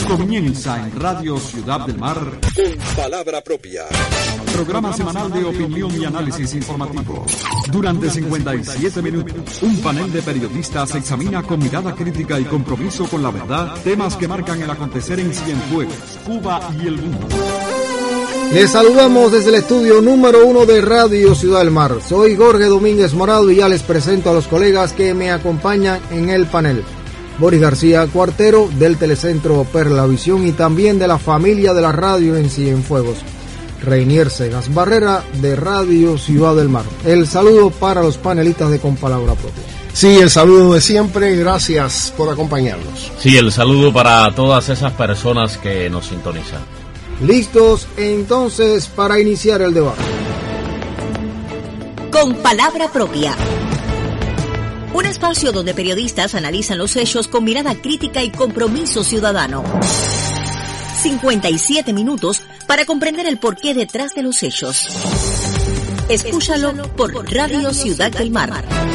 Comienza en Radio Ciudad del Mar con palabra propia. Programa semanal de opinión y análisis informativo. Durante 57 minutos, un panel de periodistas examina con mirada crítica y compromiso con la verdad temas que marcan el acontecer en Cienfuegos, Cuba y el mundo. Les saludamos desde el estudio número 1 de Radio Ciudad del Mar. Soy Jorge Domínguez Morado y ya les presento a los colegas que me acompañan en el panel. Boris García Cuartero del Telecentro Perlavisión y también de la familia de la radio en Cienfuegos. Reinier Segas Barrera de Radio Ciudad del Mar. El saludo para los panelistas de Con Palabra Propia. Sí, el saludo de siempre, gracias por acompañarnos. Sí, el saludo para todas esas personas que nos sintonizan. Listos entonces para iniciar el debate. Con Palabra Propia. Un espacio donde periodistas analizan los hechos con mirada crítica y compromiso ciudadano. 57 minutos para comprender el porqué detrás de los hechos. Escúchalo por Radio Ciudad del Mar.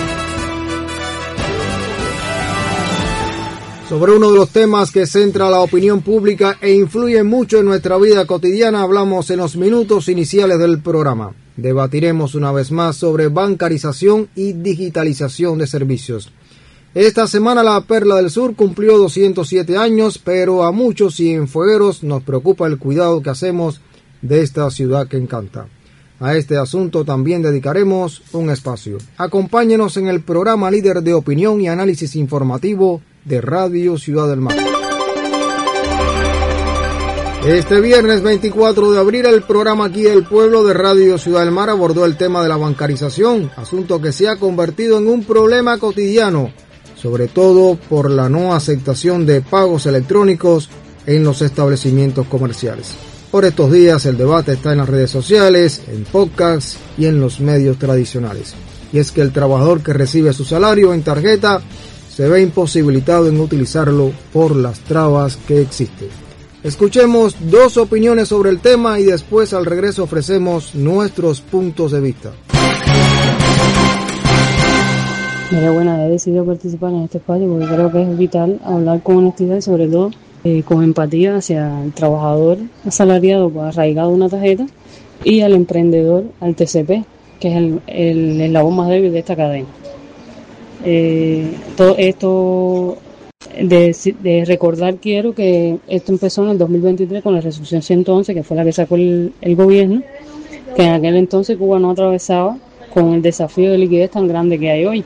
Sobre uno de los temas que centra la opinión pública e influye mucho en nuestra vida cotidiana, hablamos en los minutos iniciales del programa. Debatiremos una vez más sobre bancarización y digitalización de servicios. Esta semana la Perla del Sur cumplió 207 años, pero a muchos cienfuegueros nos preocupa el cuidado que hacemos de esta ciudad que encanta. A este asunto también dedicaremos un espacio. Acompáñenos en el programa líder de opinión y análisis informativo de Radio Ciudad del Mar. Este viernes 24 de abril el programa Aquí del Pueblo de Radio Ciudad del Mar abordó el tema de la bancarización, asunto que se ha convertido en un problema cotidiano, sobre todo por la no aceptación de pagos electrónicos en los establecimientos comerciales. Por estos días el debate está en las redes sociales, en podcasts y en los medios tradicionales. Y es que el trabajador que recibe su salario en tarjeta se ve imposibilitado en utilizarlo por las trabas que existen. Escuchemos dos opiniones sobre el tema y después al regreso ofrecemos nuestros puntos de vista. Mira, bueno, he decidido participar en este espacio porque creo que es vital hablar con honestidad y sobre todo con empatía hacia el trabajador asalariado arraigado a una tarjeta y al emprendedor, al TCP, que es el eslabón más débil de esta cadena. Todo esto de recordar quiero que esto empezó en el 2023 con la resolución 111, que fue la que sacó el gobierno, que en aquel entonces Cuba no atravesaba con el desafío de liquidez tan grande que hay hoy.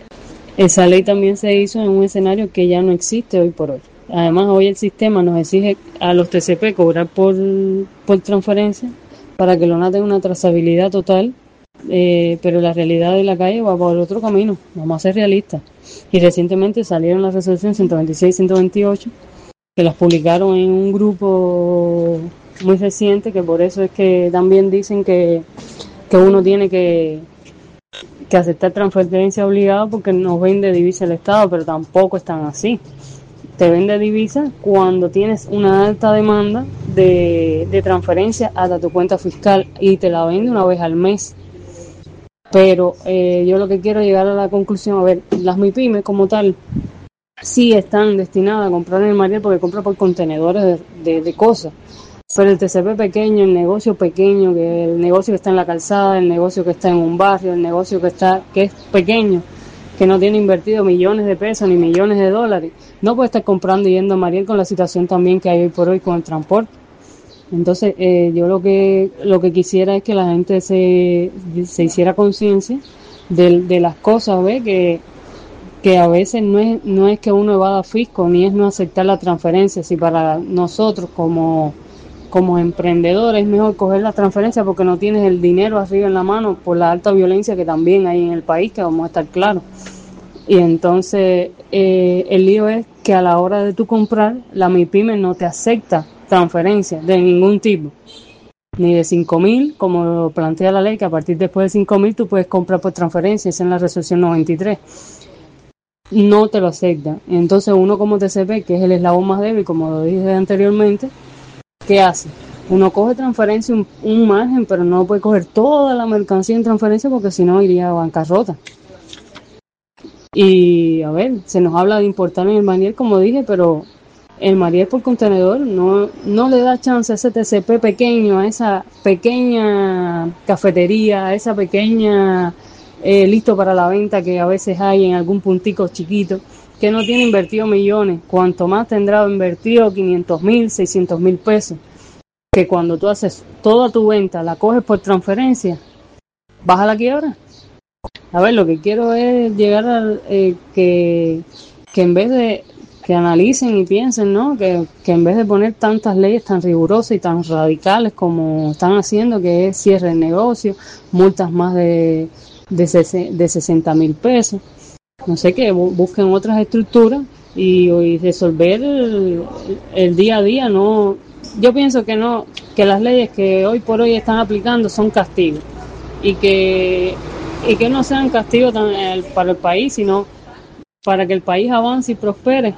Esa ley también se hizo en un escenario que ya no existe hoy por hoy. Además, hoy el sistema nos exige a los TCP cobrar por transferencia para que LONA tenga una trazabilidad total, pero la realidad de la calle va por otro camino. Vamos a ser realistas. Y recientemente salieron las resoluciones 126 y 128, que las publicaron en un grupo muy reciente, que por eso es que también dicen que uno tiene que aceptar transferencia obligada porque nos vende divisa el Estado, pero tampoco están así. Te vende divisa cuando tienes una alta demanda de transferencia hasta tu cuenta fiscal y te la vende una vez al mes. Pero yo lo que quiero llegar a la conclusión, a ver, las MIPYMES como tal sí están destinadas a comprar en el Mariel porque compran por contenedores de cosas. Pero el TCP pequeño, el negocio pequeño, que el negocio que está en la calzada, el negocio que está en un barrio, el negocio que es pequeño, que no tiene invertido millones de pesos ni millones de dólares, no puede estar comprando y yendo a Mariel con la situación también que hay hoy por hoy con el transporte. Entonces, yo lo que quisiera es que la gente se hiciera conciencia de las cosas, ¿ves? Que a veces no es que uno evada fisco, ni es no aceptar la transferencia. Si para nosotros como emprendedores es mejor coger la transferencia porque no tienes el dinero arriba en la mano por la alta violencia que también hay en el país, que vamos a estar claros. Y entonces, el lío es que a la hora de tú comprar, la MIPYME no te acepta transferencia de ningún tipo, ni de 5.000, como lo plantea la ley, que a partir después de 5.000 tú puedes comprar por transferencia, es en la resolución 93. No te lo acepta. Entonces uno como TCP, que es el eslabón más débil, como lo dije anteriormente, ¿qué hace? Uno coge transferencia un margen, pero no puede coger toda la mercancía en transferencia porque si no iría a bancarrota. Y a ver, se nos habla de importar en el Mariel, como dije, pero el Mariel por contenedor no le da chance a ese TCP pequeño, a esa pequeña cafetería, a esa pequeña listo para la venta que a veces hay en algún puntico chiquito, que no tiene invertido millones. Cuanto más tendrá invertido 500,000, 600,000 pesos, que cuando tú haces toda tu venta, la coges por transferencia, vas a la quiebra. A ver, lo que quiero es llegar a que en vez de que analicen y piensen, ¿no? Que en vez de poner tantas leyes tan rigurosas y tan radicales como están haciendo, que es cierre de negocio, multas más de 60,000 pesos, no sé, que busquen otras estructuras y resolver el día a día. No, yo pienso que las leyes que hoy por hoy están aplicando son castigos, y que no sean castigos para el país, sino para que el país avance y prospere.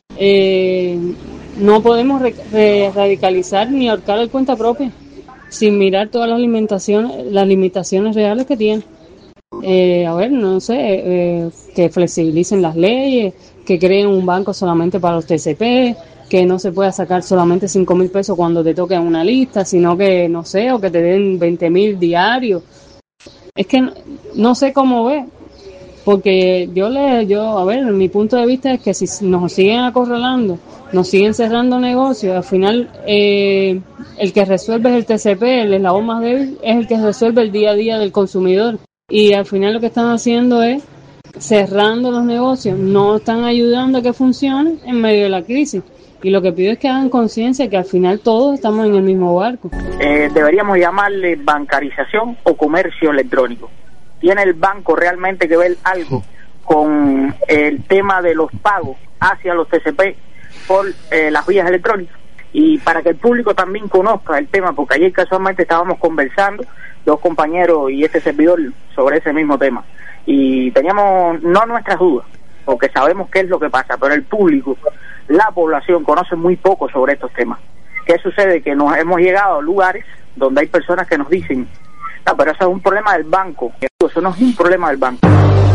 No podemos radicalizar ni ahorcar el cuenta propia sin mirar todas las limitaciones reales que tiene. A ver, no sé, que flexibilicen las leyes, que creen un banco solamente para los TCP, que no se pueda sacar solamente 5,000 pesos cuando te toque una lista, sino que, no sé, o que te den 20,000 diarios. Es que no sé cómo ve, porque a ver, mi punto de vista es que si nos siguen acorralando, nos siguen cerrando negocios, al final el que resuelve es el TCP, el eslabón más débil es el que resuelve el día a día del consumidor, y al final lo que están haciendo es cerrando los negocios, no están ayudando a que funcione en medio de la crisis. Y lo que pido es que hagan conciencia que al final todos estamos en el mismo barco. Deberíamos llamarle bancarización o comercio electrónico. ¿Tiene el banco realmente que ver algo con el tema de los pagos hacia los TCP por las vías electrónicas? Y para que el público también conozca el tema, porque ayer casualmente estábamos conversando, dos compañeros y este servidor, sobre ese mismo tema. Y teníamos no nuestras dudas, porque sabemos qué es lo que pasa, pero el público, la población, conoce muy poco sobre estos temas. ¿Qué sucede? Que nos hemos llegado a lugares donde hay personas que nos dicen, no, pero eso es un problema del banco. Eso no es un problema del banco.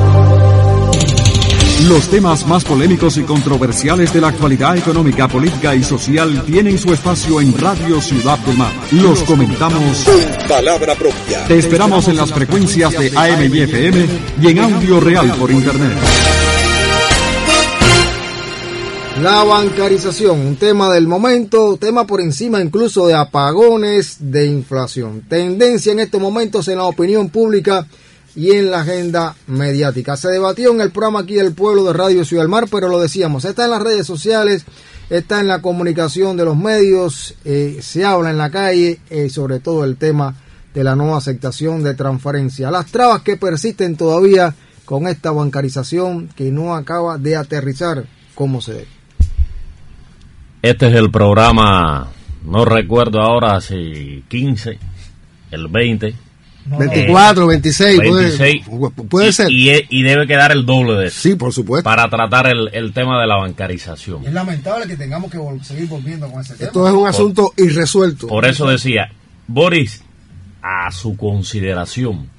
Los temas más polémicos y controversiales de la actualidad económica, política y social tienen su espacio en Radio Ciudad del Mar. Los comentamos con palabra propia. Te esperamos en las frecuencias de AM y FM y en audio real por Internet. La bancarización, un tema del momento, tema por encima incluso de apagones, de inflación. Tendencia en estos momentos en la opinión pública y en la agenda mediática. Se debatió en el programa aquí del Pueblo de Radio Ciudad del Mar, pero lo decíamos, está en las redes sociales, está en la comunicación de los medios, se habla en la calle, sobre todo el tema de la no aceptación de transferencia. Las trabas que persisten todavía con esta bancarización que no acaba de aterrizar como se debe. Este es el programa, no recuerdo ahora si 15, el 20. 24, 26, puede ser. Y debe quedar el doble de eso. Sí, por supuesto. Para tratar el tema de la bancarización. Es lamentable que tengamos que seguir volviendo con ese tema. Esto es un asunto irresuelto. Por eso decía, Boris, a su consideración,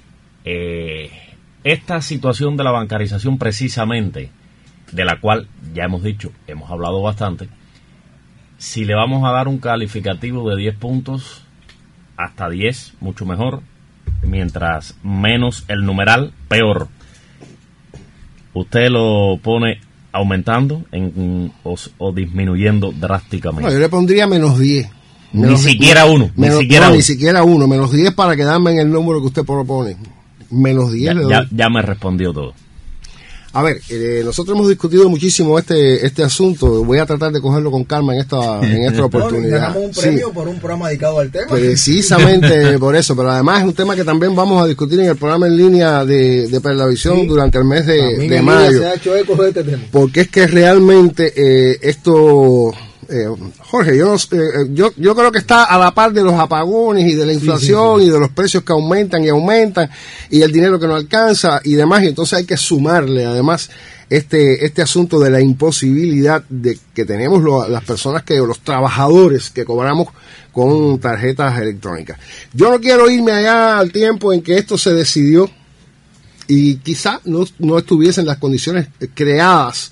esta situación de la bancarización precisamente, de la cual ya hemos dicho, hemos hablado bastante, si le vamos a dar un calificativo de 10 puntos, hasta 10, mucho mejor. Mientras menos el numeral, peor. ¿Usted lo pone aumentando o disminuyendo drásticamente? No, yo le pondría menos 10. Ni siquiera uno. Ni siquiera uno. Menos 10 para quedarme en el número que usted propone. Menos 10. Ya me respondió todo. A ver, nosotros hemos discutido muchísimo este asunto. Voy a tratar de cogerlo con calma en esta oportunidad. Ganamos un premio por un programa dedicado al tema. Precisamente por eso, pero además es un tema que también vamos a discutir en el programa en línea de Perlavisión durante el mes de mayo. Se ha hecho eco de este tema. Porque es que realmente esto... Jorge, yo creo que está a la par de los apagones y de la inflación y de los precios que aumentan y el dinero que no alcanza y demás, y entonces hay que sumarle además este asunto de la imposibilidad de que tenemos las personas los trabajadores que cobramos con tarjetas electrónicas. Yo no quiero irme allá al tiempo en que esto se decidió y quizá no estuviesen las condiciones creadas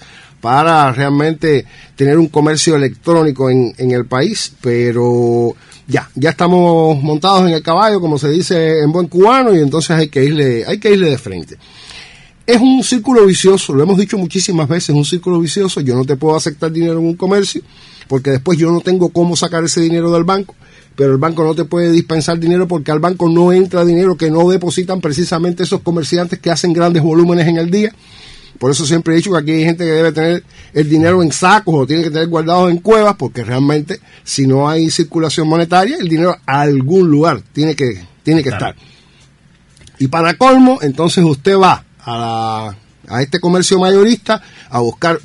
para realmente tener un comercio electrónico en el país, pero ya estamos montados en el caballo, como se dice en buen cubano, y entonces hay que irle de frente. Es un círculo vicioso, lo hemos dicho muchísimas veces, es un círculo vicioso. Yo no te puedo aceptar dinero en un comercio, porque después yo no tengo cómo sacar ese dinero del banco, pero el banco no te puede dispensar dinero porque al banco no entra dinero que no depositan precisamente esos comerciantes que hacen grandes volúmenes en el día. Por eso siempre he dicho que aquí hay gente que debe tener el dinero en sacos o tiene que tener guardado en cuevas, porque realmente si no hay circulación monetaria, el dinero a algún lugar tiene que estar. Y para colmo, entonces usted va a este comercio mayorista a buscar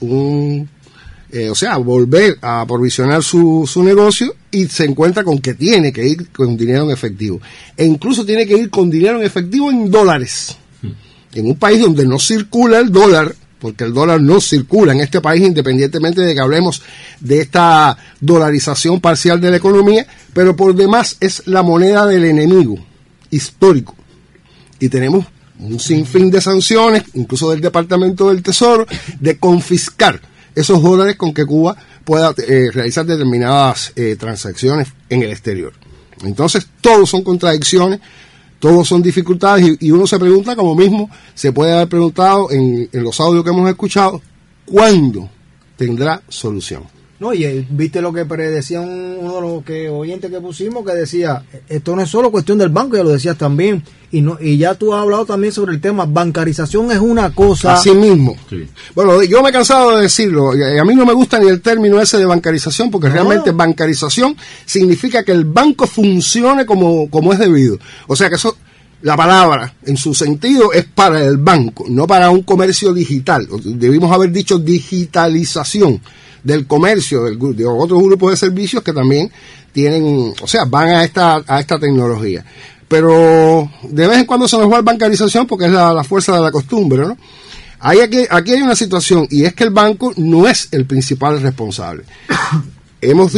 volver a provisionar su negocio, y se encuentra con que tiene que ir con dinero en efectivo. E incluso tiene que ir con dinero en efectivo en dólares. En un país donde no circula el dólar, porque el dólar no circula en este país, independientemente de que hablemos de esta dolarización parcial de la economía, pero por demás es la moneda del enemigo histórico. Y tenemos un sinfín de sanciones, incluso del Departamento del Tesoro, de confiscar esos dólares con que Cuba pueda realizar determinadas transacciones en el exterior. Entonces, todos son contradicciones, todos son dificultades, y uno se pregunta, como mismo se puede haber preguntado en los audios que hemos escuchado, ¿cuándo tendrá solución? No, y viste lo que predecía uno de los oyentes que pusimos, que decía, esto no es solo cuestión del banco, ya lo decías también, y ya tú has hablado también sobre el tema, bancarización es una cosa. Así mismo. Sí. Bueno, yo me he cansado de decirlo, y a mí no me gusta ni el término ese de bancarización, porque realmente bancarización significa que el banco funcione como es debido. O sea que eso, la palabra en su sentido es para el banco, no para un comercio digital. Debimos haber dicho digitalización del comercio, de otros grupos de servicios que también tienen, van a esta tecnología. Pero de vez en cuando se nos va la bancarización porque es la fuerza de la costumbre, ¿no? Aquí hay una situación, y es que el banco no es el principal responsable. Hemos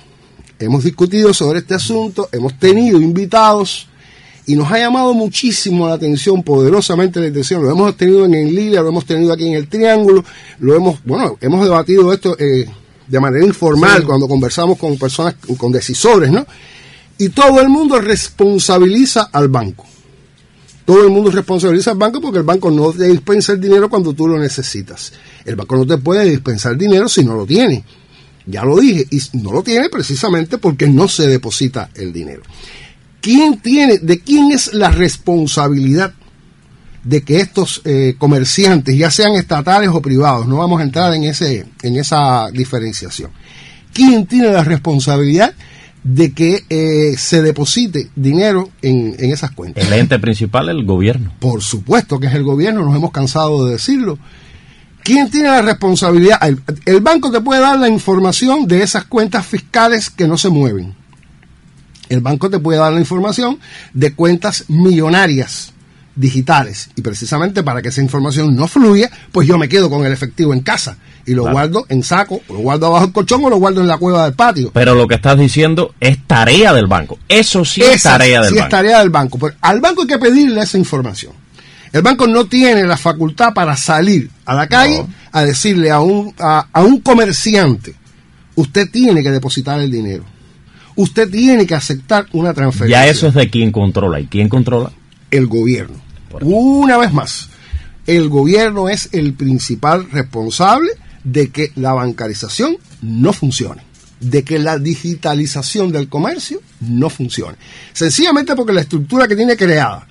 discutido sobre este asunto, hemos tenido invitados, y nos ha llamado muchísimo la atención, poderosamente la atención. Lo hemos tenido en Lilia, lo hemos tenido aquí en el Triángulo, hemos debatido esto de manera informal, sí, cuando conversamos con personas, con decisores, ¿no? Y todo el mundo responsabiliza al banco. Todo el mundo responsabiliza al banco porque el banco no te dispensa el dinero cuando tú lo necesitas. El banco no te puede dispensar dinero si no lo tiene. Ya lo dije, y no lo tiene precisamente porque no se deposita el dinero. ¿De quién es la responsabilidad de que estos comerciantes, ya sean estatales o privados, no vamos a entrar en esa diferenciación? ¿Quién tiene la responsabilidad de que se deposite dinero en esas cuentas? El ente principal es el gobierno. Por supuesto que es el gobierno, nos hemos cansado de decirlo. ¿Quién tiene la responsabilidad? El banco te puede dar la información de esas cuentas fiscales que no se mueven. El banco te puede dar la información de cuentas millonarias digitales, y precisamente para que esa información no fluya, pues yo me quedo con el efectivo en casa y lo guardo en saco, lo guardo abajo del colchón o lo guardo en la cueva del patio. Pero lo que estás diciendo es tarea del banco. Eso sí es tarea del banco. Sí es tarea del banco. Pero al banco hay que pedirle esa información. El banco no tiene la facultad para salir a la calle a decirle a un comerciante, usted tiene que depositar el dinero. Usted tiene que aceptar una transferencia. Ya eso es de quien controla. ¿Y quién controla? El gobierno. Una vez más, el gobierno es el principal responsable de que la bancarización no funcione, de que la digitalización del comercio no funcione. Sencillamente porque la estructura que tiene creada,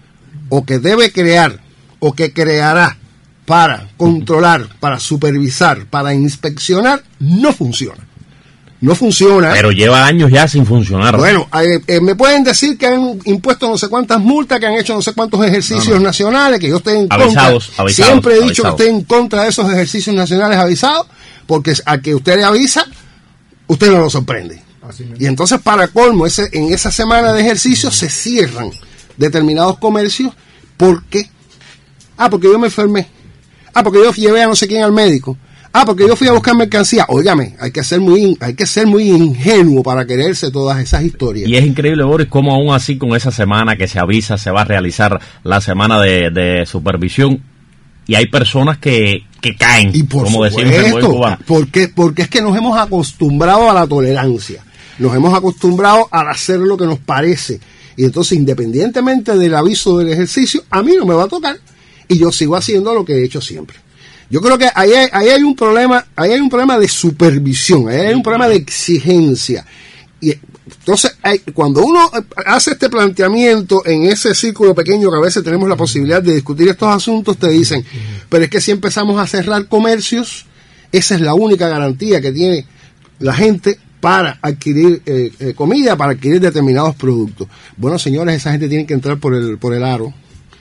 o que debe crear, o que creará para controlar, para supervisar, para inspeccionar, no funciona. No funciona. Pero lleva años ya sin funcionar. Bueno, me pueden decir que han impuesto no sé cuántas multas, que han hecho no sé cuántos ejercicios nacionales, que yo estoy en contra. Siempre he dicho que estoy en contra de esos ejercicios nacionales avisados, porque a que usted le avisa, usted no lo sorprende. Y entonces, para colmo, en esa semana de ejercicios se cierran determinados comercios. ¿Por qué? Porque yo me enfermé. Porque yo llevé a no sé quién al médico. Porque yo fui a buscar mercancía. Óigame, hay que ser muy ingenuo para creerse todas esas historias. Y es increíble, Boris, cómo aún así con esa semana que se avisa se va a realizar la semana de supervisión, y hay personas que caen, y por como supuesto, decimos en buen cubano. Porque es que nos hemos acostumbrado a la tolerancia, nos hemos acostumbrado a hacer lo que nos parece, y entonces independientemente del aviso del ejercicio, a mí no me va a tocar, y yo sigo haciendo lo que he hecho siempre. Yo creo que ahí hay un problema de supervisión, ahí hay un problema de exigencia. Y entonces, cuando uno hace este planteamiento en ese círculo pequeño que a veces tenemos la posibilidad de discutir estos asuntos, te dicen, pero es que si empezamos a cerrar comercios, esa es la única garantía que tiene la gente para adquirir comida, para adquirir determinados productos. Bueno, señores, esa gente tiene que entrar por el aro.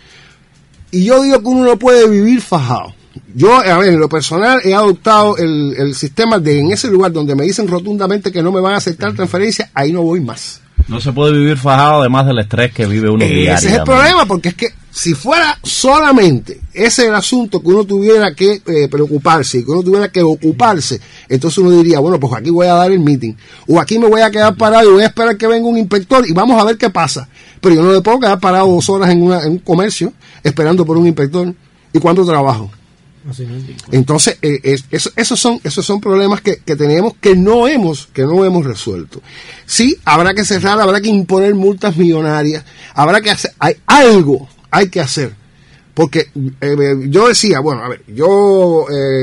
Y yo digo que uno no puede vivir fajado. Yo, a ver, en lo personal he adoptado el sistema de en ese lugar donde me dicen rotundamente que no me van a aceptar transferencia, ahí no voy más. No se puede vivir fajado además del estrés que vive uno diario. Ese es el problema, porque es que si fuera solamente ese el asunto que uno tuviera que preocuparse y que uno tuviera que ocuparse, entonces uno diría, bueno, pues aquí voy a dar el meeting, o aquí me voy a quedar parado y voy a esperar que venga un inspector y vamos a ver qué pasa. Pero yo no me puedo quedar parado 2 horas en un comercio esperando por un inspector. ¿Y cuánto trabajo? Entonces, esos son problemas que tenemos que no hemos resuelto. Sí, habrá que cerrar, habrá que imponer multas millonarias, habrá que hacer, hay que hacer. Porque yo decía, bueno, a ver, yo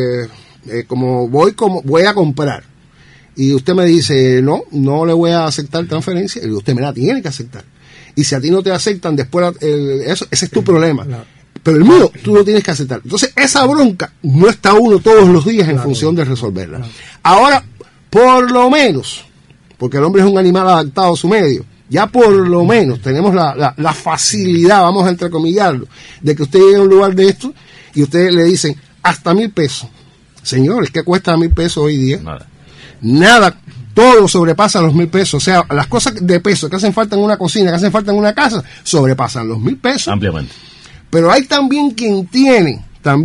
como voy a comprar y usted me dice, no le voy a aceptar transferencia, y usted me la tiene que aceptar. Y si a ti no te aceptan después, ese es tu problema. Pero el mío, tú lo tienes que aceptar. Entonces, esa bronca no está uno todos los días en función de resolverla. Ahora, por lo menos, porque el hombre es un animal adaptado a su medio, ya por lo menos tenemos la facilidad, vamos a entrecomillarlo, de que usted llegue a un lugar de esto y ustedes le dicen, hasta 1,000 pesos. Señores, ¿qué cuesta 1,000 pesos hoy día? Nada. Todo sobrepasa los 1,000 pesos. O sea, las cosas de peso que hacen falta en una cocina, que hacen falta en una casa, sobrepasan los 1,000 pesos. Ampliamente. Pero hay también quien tiene,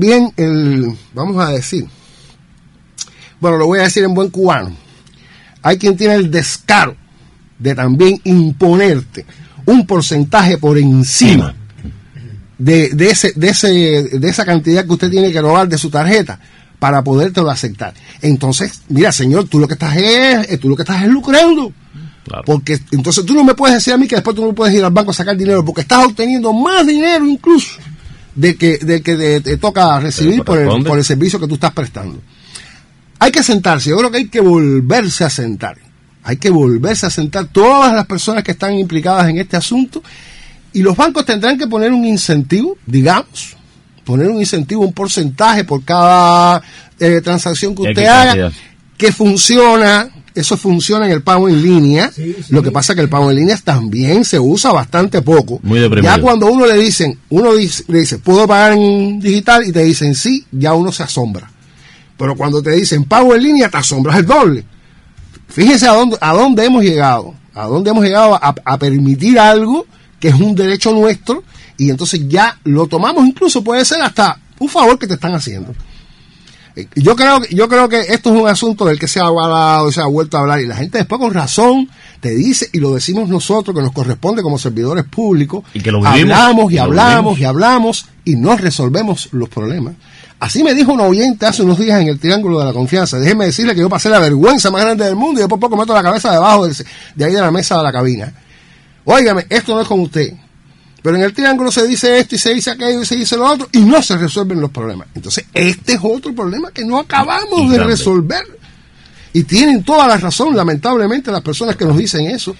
vamos a decir, bueno, lo voy a decir en buen cubano, hay quien tiene el descaro de también imponerte un porcentaje por encima de esa cantidad que usted tiene que robar de su tarjeta para podértelo aceptar. Entonces, mira, señor, tú lo que estás es lucrando. Claro. Porque entonces tú no me puedes decir a mí que después tú no puedes ir al banco a sacar dinero, porque estás obteniendo más dinero incluso de que te toca recibir por el servicio que tú estás prestando. Hay que sentarse, yo creo que hay que volverse a sentar. Hay que volverse a sentar todas las personas que están implicadas en este asunto, y los bancos tendrán que poner un incentivo, digamos, un porcentaje por cada transacción que usted haga, que funciona. Eso funciona en el pago en línea. Sí. Lo que pasa es que el pago en línea también se usa bastante poco. Muy deprimido. Ya cuando le dice, ¿puedo pagar en digital? Y te dicen sí, ya uno se asombra. Pero cuando te dicen pago en línea, te asombras el doble. Fíjese a dónde hemos llegado. A dónde hemos llegado a permitir algo que es un derecho nuestro, y entonces ya lo tomamos, incluso puede ser hasta un favor que te están haciendo. Yo creo que esto es un asunto del que se ha hablado, se ha vuelto a hablar, y la gente después con razón te dice, y lo decimos nosotros que nos corresponde como servidores públicos, y que lo vivimos, hablamos y no resolvemos los problemas. Así me dijo un oyente hace unos días en el Triángulo de la Confianza. Déjeme decirle que yo pasé la vergüenza más grande del mundo y después poco meto la cabeza debajo de ahí de la mesa de la cabina. Óigame, esto no es con usted, pero en el Triángulo se dice esto y se dice aquello y se dice lo otro, y no se resuelven los problemas. Entonces este es otro problema que no acabamos de resolver, y tienen toda la razón, lamentablemente, las personas que nos dicen eso.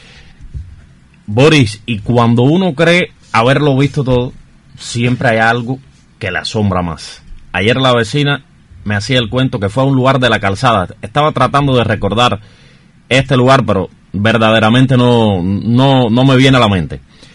Boris, y cuando uno cree haberlo visto todo, siempre hay algo que le asombra más. Ayer la vecina me hacía el cuento que fue a un lugar de la calzada. Estaba tratando de recordar este lugar, pero verdaderamente no me viene a la mente.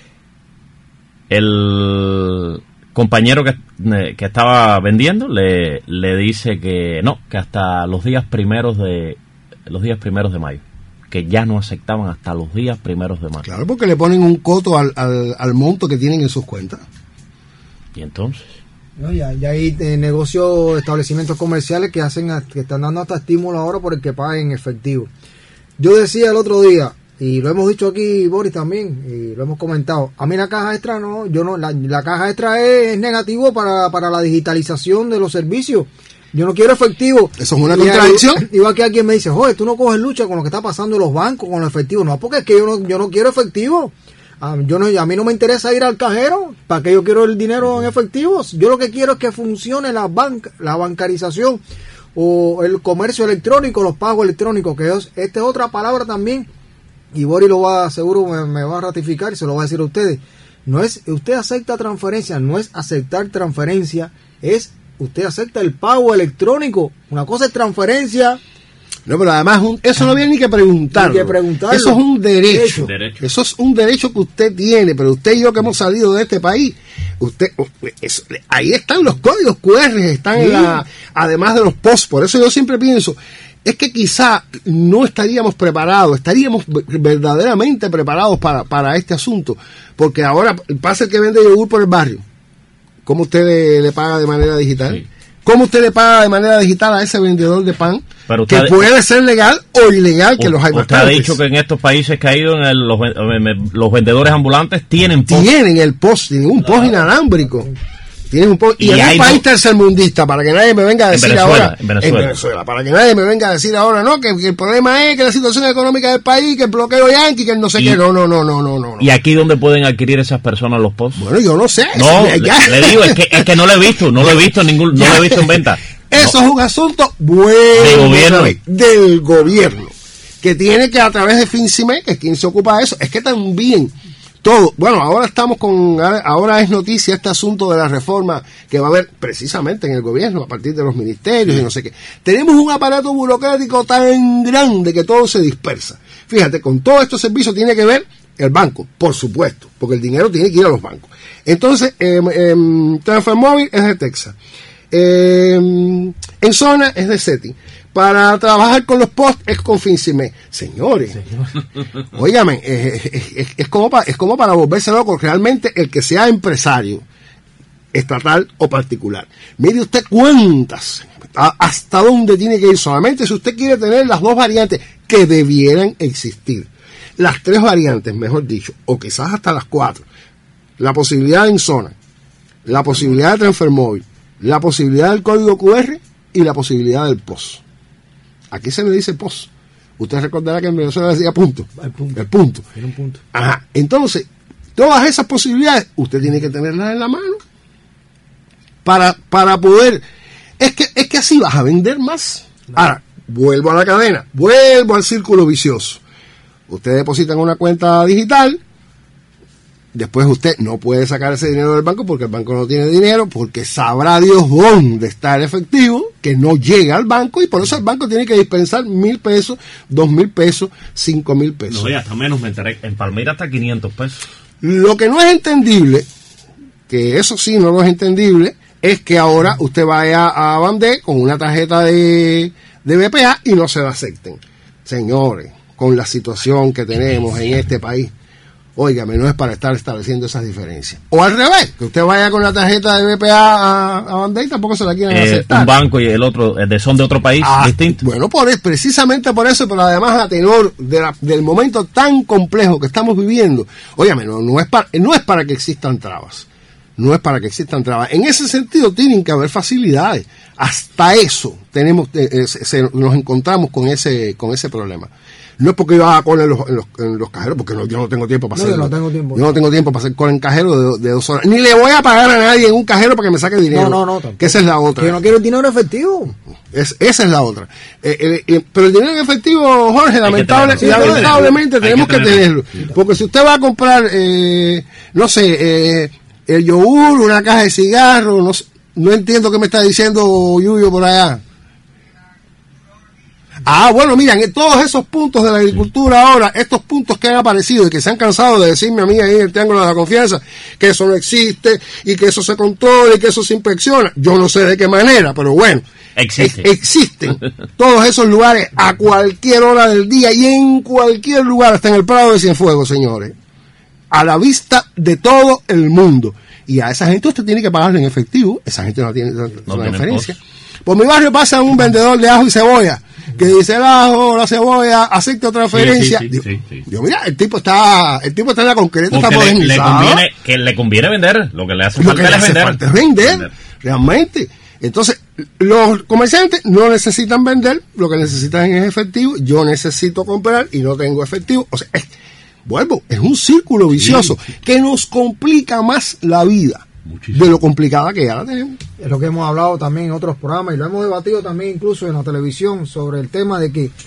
El compañero que estaba vendiendo le dice que no, que hasta los días primeros de mayo, que ya no aceptaban hasta los días primeros de mayo. Claro, porque le ponen un coto al monto que tienen en sus cuentas. Y entonces no, ya hay negocios, establecimientos comerciales que están dando hasta estímulo ahora por el que paguen en efectivo. Yo decía el otro día, y lo hemos dicho aquí, Boris, también, y lo hemos comentado, a mí la caja extra no, yo no, la caja extra es negativo para la digitalización de los servicios. Yo no quiero efectivo. Eso es una contradicción. Igual que alguien me dice, joder, tú no coges lucha con lo que está pasando en los bancos, con los efectivos. No, porque es que yo no quiero efectivo. A mí no me interesa ir al cajero. ¿Para qué yo quiero el dinero en efectivo? Yo lo que quiero es que funcione la bancarización o el comercio electrónico, los pagos electrónicos, que esta es otra palabra también. Y Boris seguro me va a ratificar y se lo va a decir a ustedes. No es, usted acepta transferencia, no es aceptar transferencia, es usted acepta el pago electrónico. Una cosa es transferencia. No, pero además eso no viene ni que preguntarlo. Eso es un derecho. Eso es un derecho que usted tiene, pero usted y yo que hemos salido de este país, ahí están los códigos QR, están además de los POS. Por eso yo siempre pienso, es que quizá no estaríamos verdaderamente preparados para este asunto, porque ahora pasa el que vende yogur por el barrio. ¿Cómo usted le paga de manera digital? Sí. ¿Cómo usted le paga de manera digital a ese vendedor de pan? Que puede ser legal o ilegal, que los hay bastantes. Usted ha dicho que en estos países que ha ido, los vendedores ambulantes tienen POS. Tienen el POS, tienen un POS inalámbrico. Tienen un POS. Y en un país tercermundista, para que nadie me venga a decir ahora. En Venezuela, para que nadie me venga a decir ahora, no, que el problema es que la situación económica del país, que el bloqueo yanqui, que el no sé qué. No. ¿Y aquí dónde pueden adquirir esas personas los POS? Bueno, yo no sé. No, le digo, es que no lo he visto, no lo he visto en venta. Eso es un asunto del gobierno, que tiene que a través de FinCime, que es quien se ocupa de eso, es que también todo, bueno, ahora es noticia este asunto de la reforma que va a haber precisamente en el gobierno a partir de los ministerios y no sé qué. Tenemos un aparato burocrático tan grande que todo se dispersa. Fíjate, con todos estos servicios tiene que ver el banco, por supuesto, porque el dinero tiene que ir a los bancos. Entonces, Transfermóvil es de Texas. En zona es de SETI. Para trabajar con los POS es con FinCime. Señores, óigame, es como para volverse loco. Realmente el que sea empresario, estatal o particular, mire usted cuántas, hasta dónde tiene que ir. Solamente si usted quiere tener las dos variantes que debieran existir, las tres variantes, mejor dicho, o quizás hasta las cuatro. La posibilidad en zona, la posibilidad de Transfermóvil, la posibilidad del código QR y la posibilidad del POS. Aquí se le dice POS. Usted recordará que en Venezuela decía punto. El punto. Era un punto. Ajá. Entonces, todas esas posibilidades usted tiene que tenerlas en la mano para poder. Es que así vas a vender más. No. Ahora, vuelvo a la cadena, vuelvo al círculo vicioso. Usted deposita en una cuenta digital. Después usted no puede sacar ese dinero del banco porque el banco no tiene dinero, porque sabrá Dios dónde está el efectivo, que no llega al banco, y por eso el banco tiene que dispensar 1,000 pesos, 2,000 pesos, 5,000 pesos. No, ya hasta menos, me enteré. En Palmira hasta 500 pesos. Lo que no es entendible, que eso sí no lo es entendible, es que ahora usted vaya a Bandé con una tarjeta de BPA y no se la acepten. Señores, con la situación que tenemos en este país, óigame, no es para estar estableciendo esas diferencias. O al revés, que usted vaya con la tarjeta de BPA a Bandé y tampoco se la quieran aceptar. Un banco y el otro son de otro país distinto. Bueno, precisamente por eso, pero además a tenor del momento tan complejo que estamos viviendo, óigame, no es para que existan trabas. No es para que existan trabas. En ese sentido tienen que haber facilidades. Hasta eso nos encontramos con ese problema. No es porque yo haga cola en los cajeros, porque yo no tengo tiempo para hacerlo. Yo no tengo tiempo para hacer cola en cajero de 2 horas. Ni le voy a pagar a nadie en un cajero para que me saque dinero. No. Que esa es la otra. Que yo no quiero el dinero efectivo. Esa es la otra. Pero el dinero en efectivo, Jorge, lamentablemente tenemos que tenerlo. Porque si usted va a comprar, no sé, el yogur, una caja de cigarros, no entiendo qué me está diciendo Yuyo por allá. Bueno, miren, en todos esos puntos de la agricultura ahora, estos puntos que han aparecido y que se han cansado de decirme a mí ahí en el Triángulo de la Confianza que eso no existe y que eso se controla y que eso se inspecciona, yo no sé de qué manera, pero bueno, existen todos esos lugares a cualquier hora del día y en cualquier lugar, hasta en el Prado de Cienfuegos, señores, a la vista de todo el mundo. Y a esa gente usted tiene que pagarle en efectivo, esa gente no tiene transferencia. Por mi barrio pasa un vendedor de ajo y cebolla que dice el ajo, la cebolla, acepta transferencia. Sí. Yo, mira, el tipo está en la concreta, está modernizado. Le conviene vender, lo que le hace falta es vender. Realmente. Entonces, los comerciantes no necesitan vender, lo que necesitan es efectivo. Yo necesito comprar y no tengo efectivo. O sea, es un círculo vicioso que nos complica más la vida de lo complicada que ya la tenemos. Es lo que hemos hablado también en otros programas y lo hemos debatido también incluso en la televisión sobre el tema de que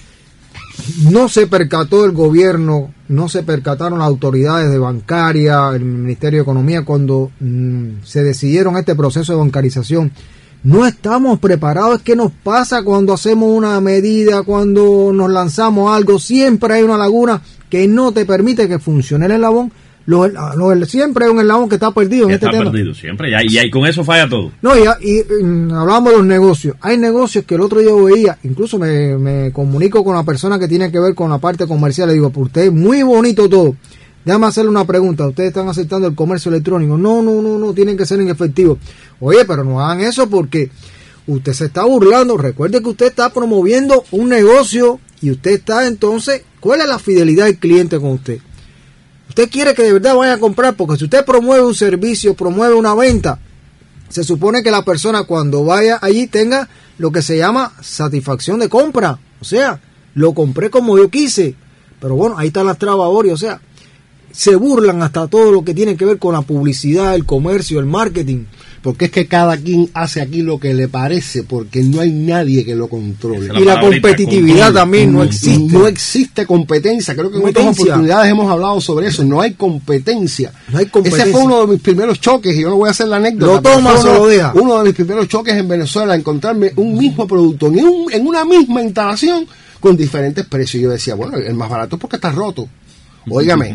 no se percató el gobierno, no se percataron las autoridades de bancaria, el Ministerio de Economía cuando se decidieron este proceso de bancarización. No estamos preparados. ¿Qué nos pasa cuando hacemos una medida, cuando nos lanzamos algo? Siempre hay una laguna que no te permite que funcione el eslabón. Siempre hay un eslabón que está perdido en este tema. Está perdido siempre, y con eso falla todo. No, y hablamos de los negocios. Hay negocios que el otro día veía, incluso me comunico con la persona que tiene que ver con la parte comercial, le digo, por usted es muy bonito todo. Déjame hacerle una pregunta. ¿Ustedes están aceptando el comercio electrónico? No, tienen que ser en efectivo. Oye, pero no hagan eso porque usted se está burlando. Recuerde que usted está promoviendo un negocio y usted está entonces, ¿cuál es la fidelidad del cliente con usted? Usted quiere que de verdad vaya a comprar, porque si usted promueve un servicio, promueve una venta, se supone que la persona cuando vaya allí tenga lo que se llama satisfacción de compra. O sea, lo compré como yo quise. Pero bueno, ahí están las trabas ahora, o sea, se burlan hasta todo lo que tiene que ver con la publicidad, el comercio, el marketing. Porque es que cada quien hace aquí lo que le parece, porque no hay nadie que lo controle. Y la competitividad también no existe. No existe competencia. Creo que en otras oportunidades hemos hablado sobre eso. No hay competencia. Ese fue uno de mis primeros choques, y yo no voy a hacer la anécdota. Lo toma o se lo deja. Uno de mis primeros choques en Venezuela, encontrarme un mismo producto en una misma instalación con diferentes precios. Yo decía, bueno, el más barato es porque está roto. Óigame,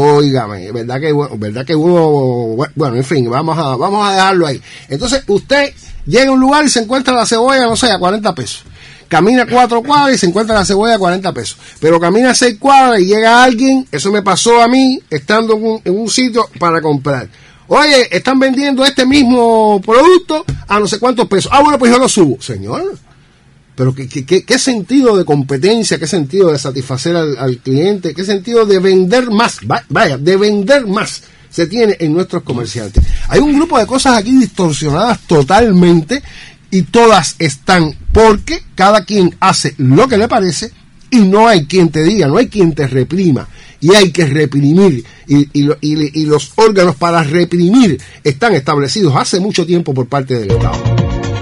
verdad que uno, bueno, en fin, vamos a dejarlo ahí. Entonces, usted llega a un lugar y se encuentra la cebolla, no sé, a 40 pesos. Camina 4 cuadras y se encuentra la cebolla a 40 pesos. Pero camina 6 cuadras y llega alguien, eso me pasó a mí, estando en un sitio para comprar. Oye, están vendiendo este mismo producto a no sé cuántos pesos. Bueno, pues yo lo subo. Señor, pero ¿qué sentido de competencia, qué sentido de satisfacer al cliente, qué sentido de vender más, de vender más se tiene en nuestros comerciantes? Hay un grupo de cosas aquí distorsionadas totalmente y todas están porque cada quien hace lo que le parece y no hay quien te diga, no hay quien te reprima. Y hay que reprimir, y los órganos para reprimir están establecidos hace mucho tiempo por parte del Estado.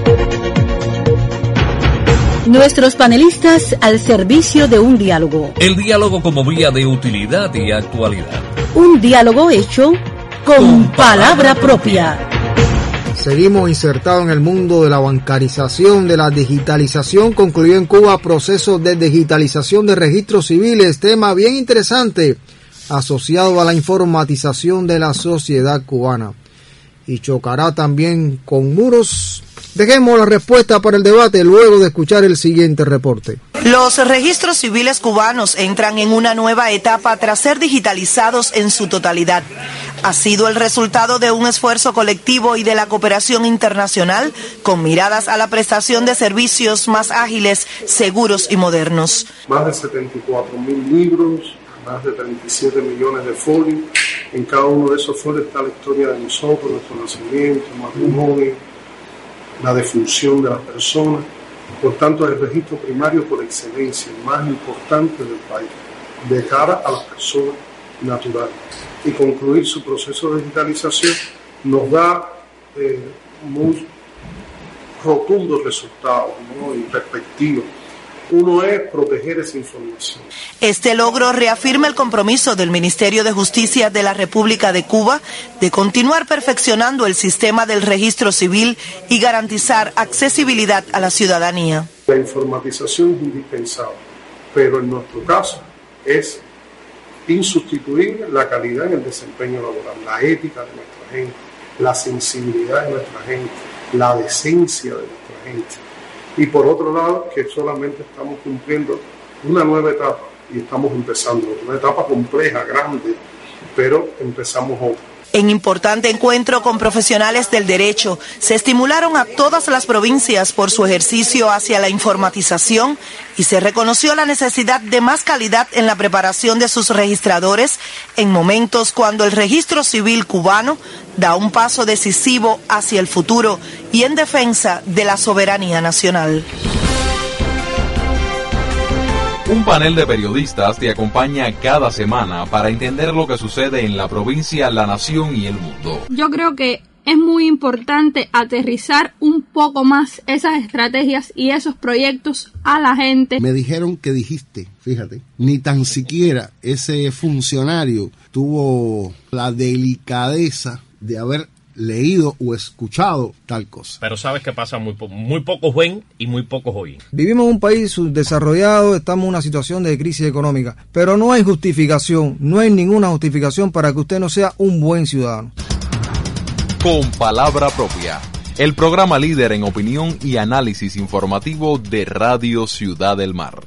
Nuestros panelistas al servicio de un diálogo. El diálogo como vía de utilidad y actualidad. Un diálogo hecho con palabra propia. Seguimos insertados en el mundo de la bancarización, de la digitalización. Concluyó en Cuba proceso de digitalización de registros civiles, tema bien interesante asociado a la informatización de la sociedad cubana. Y chocará también con muros. Dejemos la respuesta para el debate luego de escuchar el siguiente reporte. Los registros civiles cubanos entran en una nueva etapa tras ser digitalizados en su totalidad. Ha sido el resultado de un esfuerzo colectivo y de la cooperación internacional con miradas a la prestación de servicios más ágiles, seguros y modernos. Más de 74.000 libros, más de 37 millones de folios. En cada uno de esos folios está la historia de nosotros, nuestro nacimiento, matrimonio, la defunción de las personas. Por tanto, es el registro primario por excelencia, el más importante del país, de cara a las personas naturales. Y concluir su proceso de digitalización nos da muy rotundos resultados, ¿no? Y perspectivas. Uno es proteger esa información. Este logro reafirma el compromiso del Ministerio de Justicia de la República de Cuba de continuar perfeccionando el sistema del registro civil y garantizar accesibilidad a la ciudadanía. La informatización es indispensable, pero en nuestro caso es insustituible la calidad en el desempeño laboral, la ética de nuestra gente, la sensibilidad de nuestra gente, la decencia de nuestra gente. Y por otro lado, que solamente estamos cumpliendo una nueva etapa y estamos empezando, una etapa compleja, grande, pero empezamos otra. En importante encuentro con profesionales del derecho, se estimularon a todas las provincias por su ejercicio hacia la informatización y se reconoció la necesidad de más calidad en la preparación de sus registradores en momentos cuando el registro civil cubano da un paso decisivo hacia el futuro y en defensa de la soberanía nacional. Un panel de periodistas te acompaña cada semana para entender lo que sucede en la provincia, la nación y el mundo. Yo creo que es muy importante aterrizar un poco más esas estrategias y esos proyectos a la gente. Me dijeron que dijiste, fíjate, ni tan siquiera ese funcionario tuvo la delicadeza de haber leído o escuchado tal cosa. Pero sabes que pasa muy pocos ven y muy pocos oyen. Vivimos en un país subdesarrollado, estamos en una situación de crisis económica, pero no hay justificación, no hay ninguna justificación para que usted no sea un buen ciudadano. Con palabra propia, el programa líder en opinión y análisis informativo de Radio Ciudad del Mar.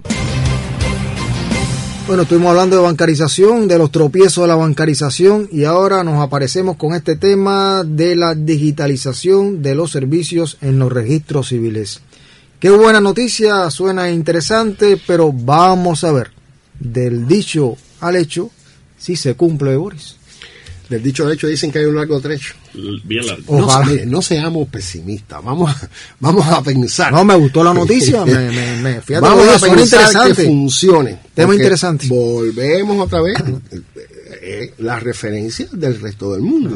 Bueno, estuvimos hablando de bancarización, de los tropiezos de la bancarización y ahora nos aparecemos con este tema de la digitalización de los servicios en los registros civiles. Qué buena noticia, suena interesante, pero vamos a ver, del dicho al hecho, si se cumple, Boris. Del dicho al hecho dicen que hay un largo trecho. Bien largo. No seamos pesimistas, vamos a pensar. No, me gustó la noticia, fíjate, vamos a pensar que funcione. Tema interesante. Volvemos otra vez la referencia del resto del mundo.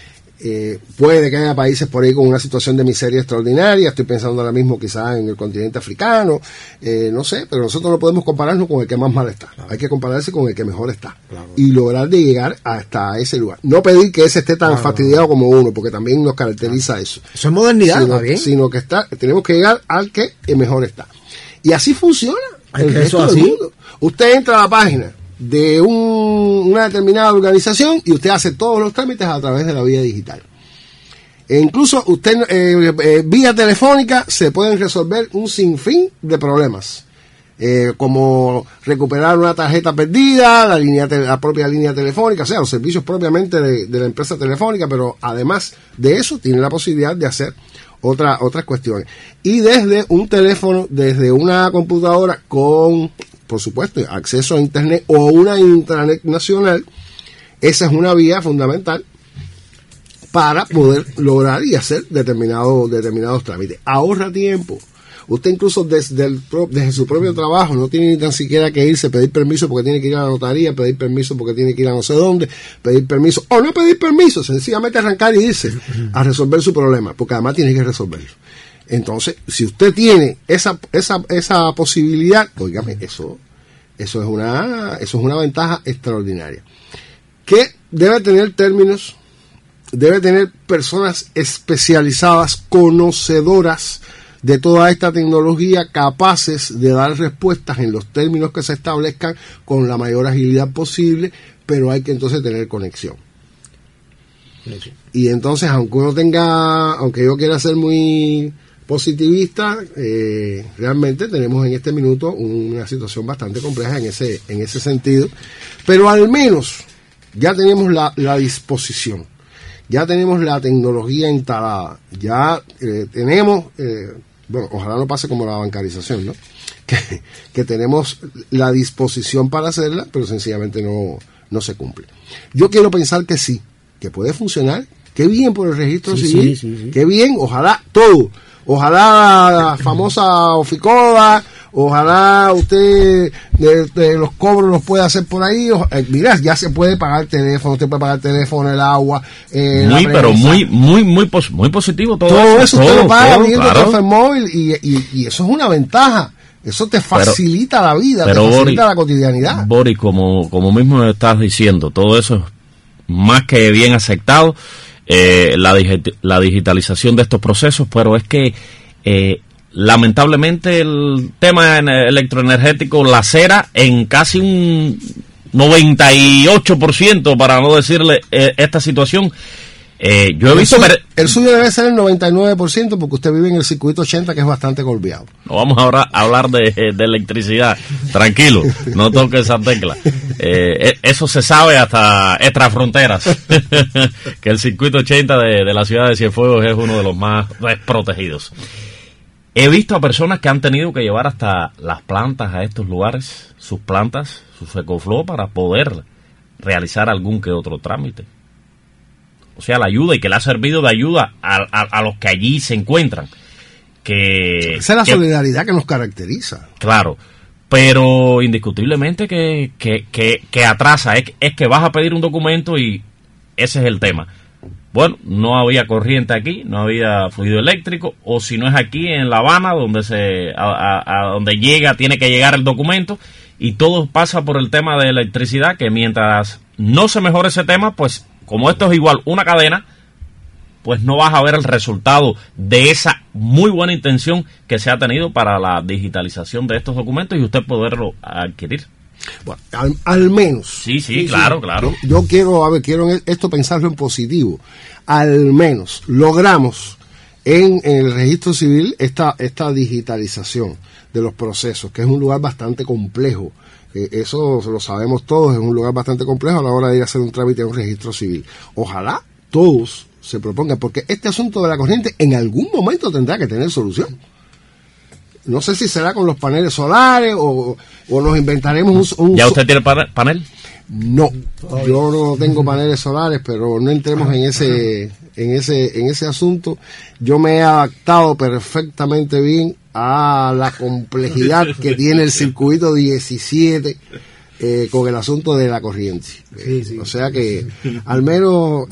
Puede que haya países por ahí con una situación de miseria extraordinaria, estoy pensando ahora mismo quizás en el continente africano, no sé, pero nosotros no podemos compararnos con el que más mal está, hay que compararse con el que mejor está, y lograr de llegar hasta ese lugar, no pedir que ese esté tan fastidiado como uno, porque también nos caracteriza eso. Eso es modernidad, sino que tenemos que llegar al que mejor está, y así funciona el resto del mundo. Usted entra a la página de una determinada organización y usted hace todos los trámites a través de la vía digital. E incluso usted vía telefónica se pueden resolver un sinfín de problemas, como recuperar una tarjeta perdida, la propia línea telefónica, o sea, los servicios propiamente de la empresa telefónica, pero además de eso tiene la posibilidad de hacer otras cuestiones. Y desde un teléfono, desde una computadora con, por supuesto, acceso a internet o una intranet nacional, esa es una vía fundamental para poder lograr y hacer determinados trámites. Ahorra tiempo. Usted incluso desde su propio trabajo no tiene ni tan siquiera que irse, pedir permiso porque tiene que ir a la notaría, pedir permiso porque tiene que ir a no sé dónde, pedir permiso o no pedir permiso, sencillamente arrancar y irse a resolver su problema, porque además tiene que resolverlo. Entonces, si usted tiene esa posibilidad, óigame, eso es una ventaja extraordinaria. Que debe tener términos, debe tener personas especializadas, conocedoras de toda esta tecnología, capaces de dar respuestas en los términos que se establezcan con la mayor agilidad posible, pero hay que entonces tener conexión. Y entonces, aunque yo quiera ser muy positivista, realmente tenemos en este minuto una situación bastante compleja en ese sentido, pero al menos ya tenemos la disposición, ya tenemos la tecnología instalada, ya tenemos, bueno, ojalá no pase como la bancarización, ¿no? Que tenemos la disposición para hacerla, pero sencillamente no se cumple. Yo quiero pensar que sí, que puede funcionar, qué bien por el registro civil, sí. Qué bien, ojalá todo. Ojalá la famosa Oficoda, ojalá usted de los cobros los pueda hacer por ahí. Mira, ya se puede pagar teléfono, usted puede pagar teléfono, el agua, muy positivo todo eso. Usted lo paga viendo el móvil y eso es una ventaja. Eso te facilita la vida, te facilita la cotidianidad. Boris, como mismo estás diciendo, todo eso es más que bien aceptado. La digitalización de estos procesos, pero es que lamentablemente el tema electroenergético lacera en casi un 98%, para no decirle esta situación. Yo he visto el suyo debe ser el 99%, porque usted vive en el circuito 80, que es bastante golpeado. No vamos ahora a hablar de electricidad, tranquilo, no toque esa tecla. Eso se sabe hasta extra fronteras, que el circuito 80 de la ciudad de Cienfuegos es uno de los más desprotegidos. He visto a personas que han tenido que llevar hasta las plantas a estos lugares, sus plantas, su Secoflor, para poder realizar algún que otro trámite. O sea, la ayuda, y que le ha servido de ayuda a los que allí se encuentran. Esa es la solidaridad que nos caracteriza. Claro, pero indiscutiblemente que atrasa. Es que vas a pedir un documento y ese es el tema. Bueno, no había corriente aquí, no había fluido eléctrico, o si no es aquí en La Habana, donde donde tiene que llegar el documento, y todo pasa por el tema de electricidad, que mientras no se mejore ese tema, pues como esto es igual una cadena, pues no vas a ver el resultado de esa muy buena intención que se ha tenido para la digitalización de estos documentos y usted poderlo adquirir. Bueno, al menos. Sí, claro. Yo quiero esto pensarlo en positivo. Al menos logramos en el registro civil esta digitalización de los procesos, que es un lugar bastante complejo. Eso lo sabemos todos, es un lugar bastante complejo a la hora de ir a hacer un trámite en un registro civil. Ojalá todos se propongan, porque este asunto de la corriente en algún momento tendrá que tener solución. No sé si será con los paneles solares o nos inventaremos un ¿Ya usted tiene panel? No, yo no tengo paneles solares, pero no entremos en ese asunto. Yo me he adaptado perfectamente bien a la complejidad que tiene el circuito 17 con el asunto de la corriente. O sea que al menos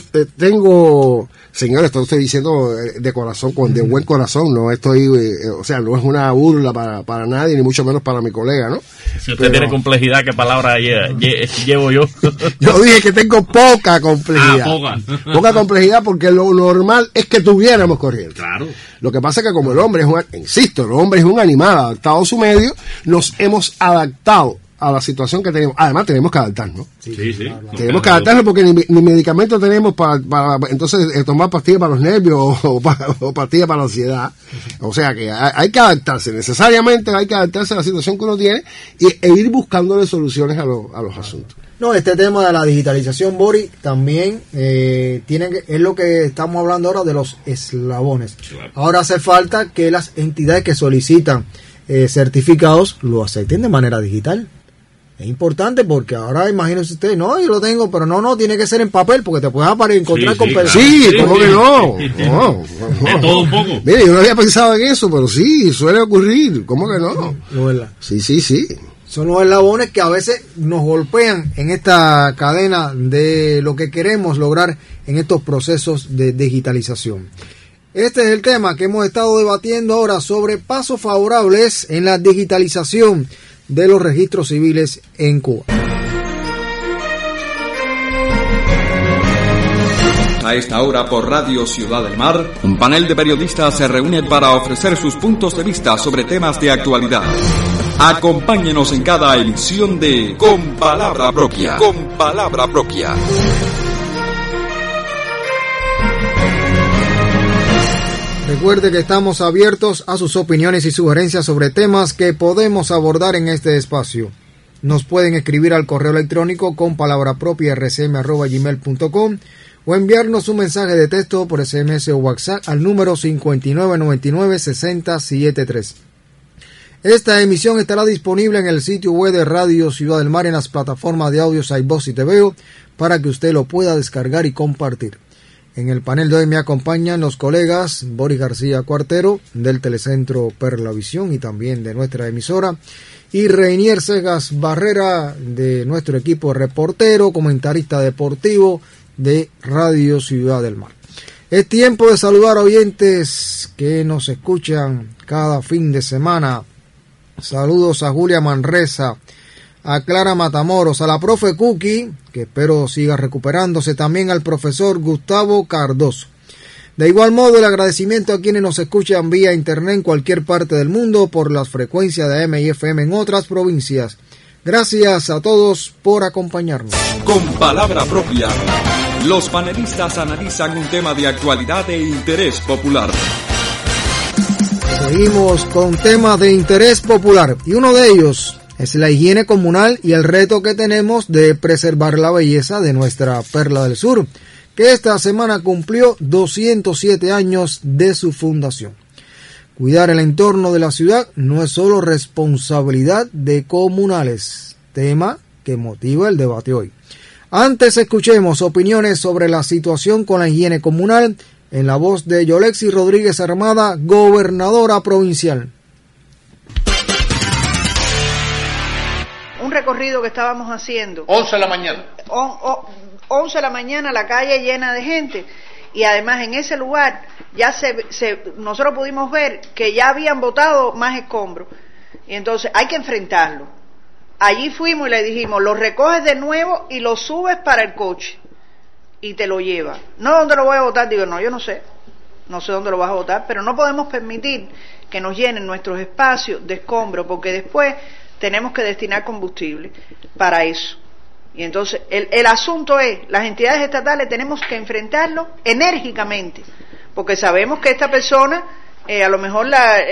tengo, señores, esto estoy diciendo de corazón, de buen corazón, no estoy, o sea, no es una burla para nadie, ni mucho menos para mi colega, ¿no? Si usted tiene complejidad, ¿qué palabra llevo yo? Yo dije que tengo poca complejidad. Poca complejidad, porque lo normal es que tuviéramos corriente. Claro. Lo que pasa es que como el hombre el hombre es un animal adaptado a su medio, nos hemos adaptado a la situación que tenemos. Además tenemos que adaptarnos. Sí. Tenemos que adaptarnos porque ni medicamentos tenemos para entonces tomar pastillas para los nervios o pastillas para la ansiedad. O sea que hay que adaptarse, necesariamente hay que adaptarse a la situación que uno tiene e ir buscándole soluciones a los asuntos. No, este tema de la digitalización, Boris, también es lo que estamos hablando ahora de los eslabones. Claro. Ahora hace falta que las entidades que solicitan certificados lo acepten de manera digital. Es importante porque ahora imagínense usted, no, yo lo tengo, pero no, tiene que ser en papel porque te puedes encontrar con personas. Sí, ¿cómo que no? No. De todo un poco. Mire, yo no había pensado en eso, pero sí, suele ocurrir. ¿Cómo que no? No, ¿verdad? Sí. Son los eslabones que a veces nos golpean en esta cadena de lo que queremos lograr en estos procesos de digitalización. Este es el tema que hemos estado debatiendo ahora sobre pasos favorables en la digitalización de los registros civiles en Cuba. A esta hora por Radio Ciudad del Mar, un panel de periodistas se reúne para ofrecer sus puntos de vista sobre temas de actualidad. Acompáñenos en cada emisión de Con Palabra Propia. Recuerde que estamos abiertos a sus opiniones y sugerencias sobre temas que podemos abordar en este espacio. Nos pueden escribir al correo electrónico con palabrapropia@rcm@gmail.com o enviarnos un mensaje de texto por SMS o WhatsApp al número 5999-6073. Esta emisión estará disponible en el sitio web de Radio Ciudad del Mar en las plataformas de audios iVoox y TVO para que usted lo pueda descargar y compartir. En el panel de hoy me acompañan los colegas Boris García Cuartero del Telecentro Perlavisión y también de nuestra emisora y Reinier Cegas Barrera de nuestro equipo reportero, comentarista deportivo de Radio Ciudad del Mar. Es tiempo de saludar a oyentes que nos escuchan cada fin de semana. Saludos a Julia Manresa, a Clara Matamoros, a la profe Cookie, que espero siga recuperándose, también al profesor Gustavo Cardoso. De igual modo, el agradecimiento a quienes nos escuchan vía internet en cualquier parte del mundo por las frecuencias de AM y FM en otras provincias. Gracias a todos por acompañarnos. Con Palabra Propia, los panelistas analizan un tema de actualidad de interés popular. Seguimos con temas de interés popular y uno de ellos es la higiene comunal y el reto que tenemos de preservar la belleza de nuestra Perla del Sur, que esta semana cumplió 207 años de su fundación. Cuidar el entorno de la ciudad no es solo responsabilidad de comunales, tema que motiva el debate hoy. Antes escuchemos opiniones sobre la situación con la higiene comunal en la voz de Yolexi Rodríguez Armada, gobernadora provincial. Un recorrido que estábamos haciendo. 11 de la mañana. 11 de la mañana, la calle llena de gente. Y además en ese lugar ya nosotros pudimos ver que ya habían botado más escombros. Y entonces hay que enfrentarlo. Allí fuimos y le dijimos, lo recoges de nuevo y lo subes para el coche. Y te lo llevas. No, ¿dónde lo voy a botar? Digo, no, yo no sé dónde lo vas a botar, pero no podemos permitir que nos llenen nuestros espacios de escombros, porque después tenemos que destinar combustible para eso. Y entonces el asunto es, las entidades estatales tenemos que enfrentarlo enérgicamente, porque sabemos que esta persona, a lo mejor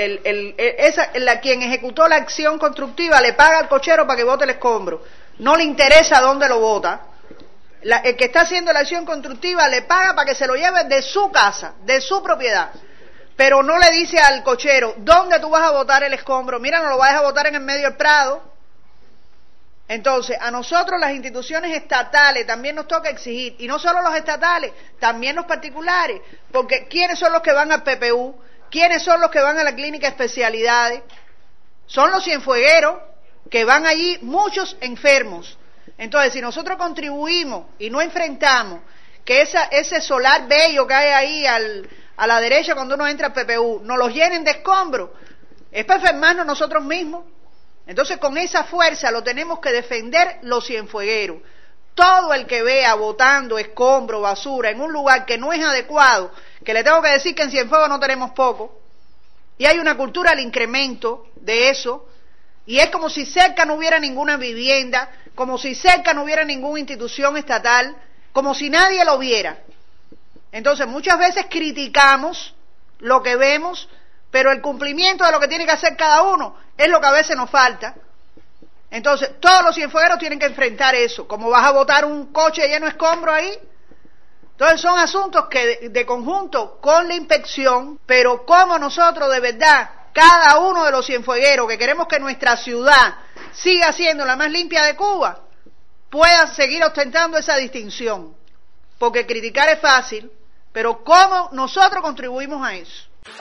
quien ejecutó la acción constructiva le paga al cochero para que bote el escombro, no le interesa dónde lo bota. El que está haciendo la acción constructiva le paga para que se lo lleve de su casa, de su propiedad, pero no le dice al cochero, ¿dónde tú vas a botar el escombro? Mira, no lo vayas a botar en el medio del prado. Entonces, a nosotros las instituciones estatales también nos toca exigir, y no solo los estatales, también los particulares, porque ¿quiénes son los que van al PPU? ¿Quiénes son los que van a la clínica de especialidades? Son los cienfuegueros, que van allí muchos enfermos. Entonces, si nosotros contribuimos y no enfrentamos que ese solar bello que hay ahí a la derecha cuando uno entra al PPU, nos los llenen de escombros, es para enfermarnos nosotros mismos. Entonces, con esa fuerza lo tenemos que defender los cienfuegueros. Todo el que vea botando escombro, basura en un lugar que no es adecuado, que le tengo que decir que en Cienfuegos no tenemos poco, y hay una cultura al incremento de eso, y es como si cerca no hubiera ninguna vivienda, como si cerca no hubiera ninguna institución estatal, como si nadie lo viera. Entonces, muchas veces criticamos lo que vemos, pero el cumplimiento de lo que tiene que hacer cada uno es lo que a veces nos falta. Entonces, todos los cienfuegueros tienen que enfrentar eso. ¿Cómo vas a botar un coche lleno de escombros ahí? Entonces, son asuntos que de conjunto con la inspección, pero como nosotros de verdad, cada uno de los cienfuegueros que queremos que nuestra ciudad siga siendo la más limpia de Cuba, pueda seguir ostentando esa distinción. Porque criticar es fácil, pero ¿cómo nosotros contribuimos a eso?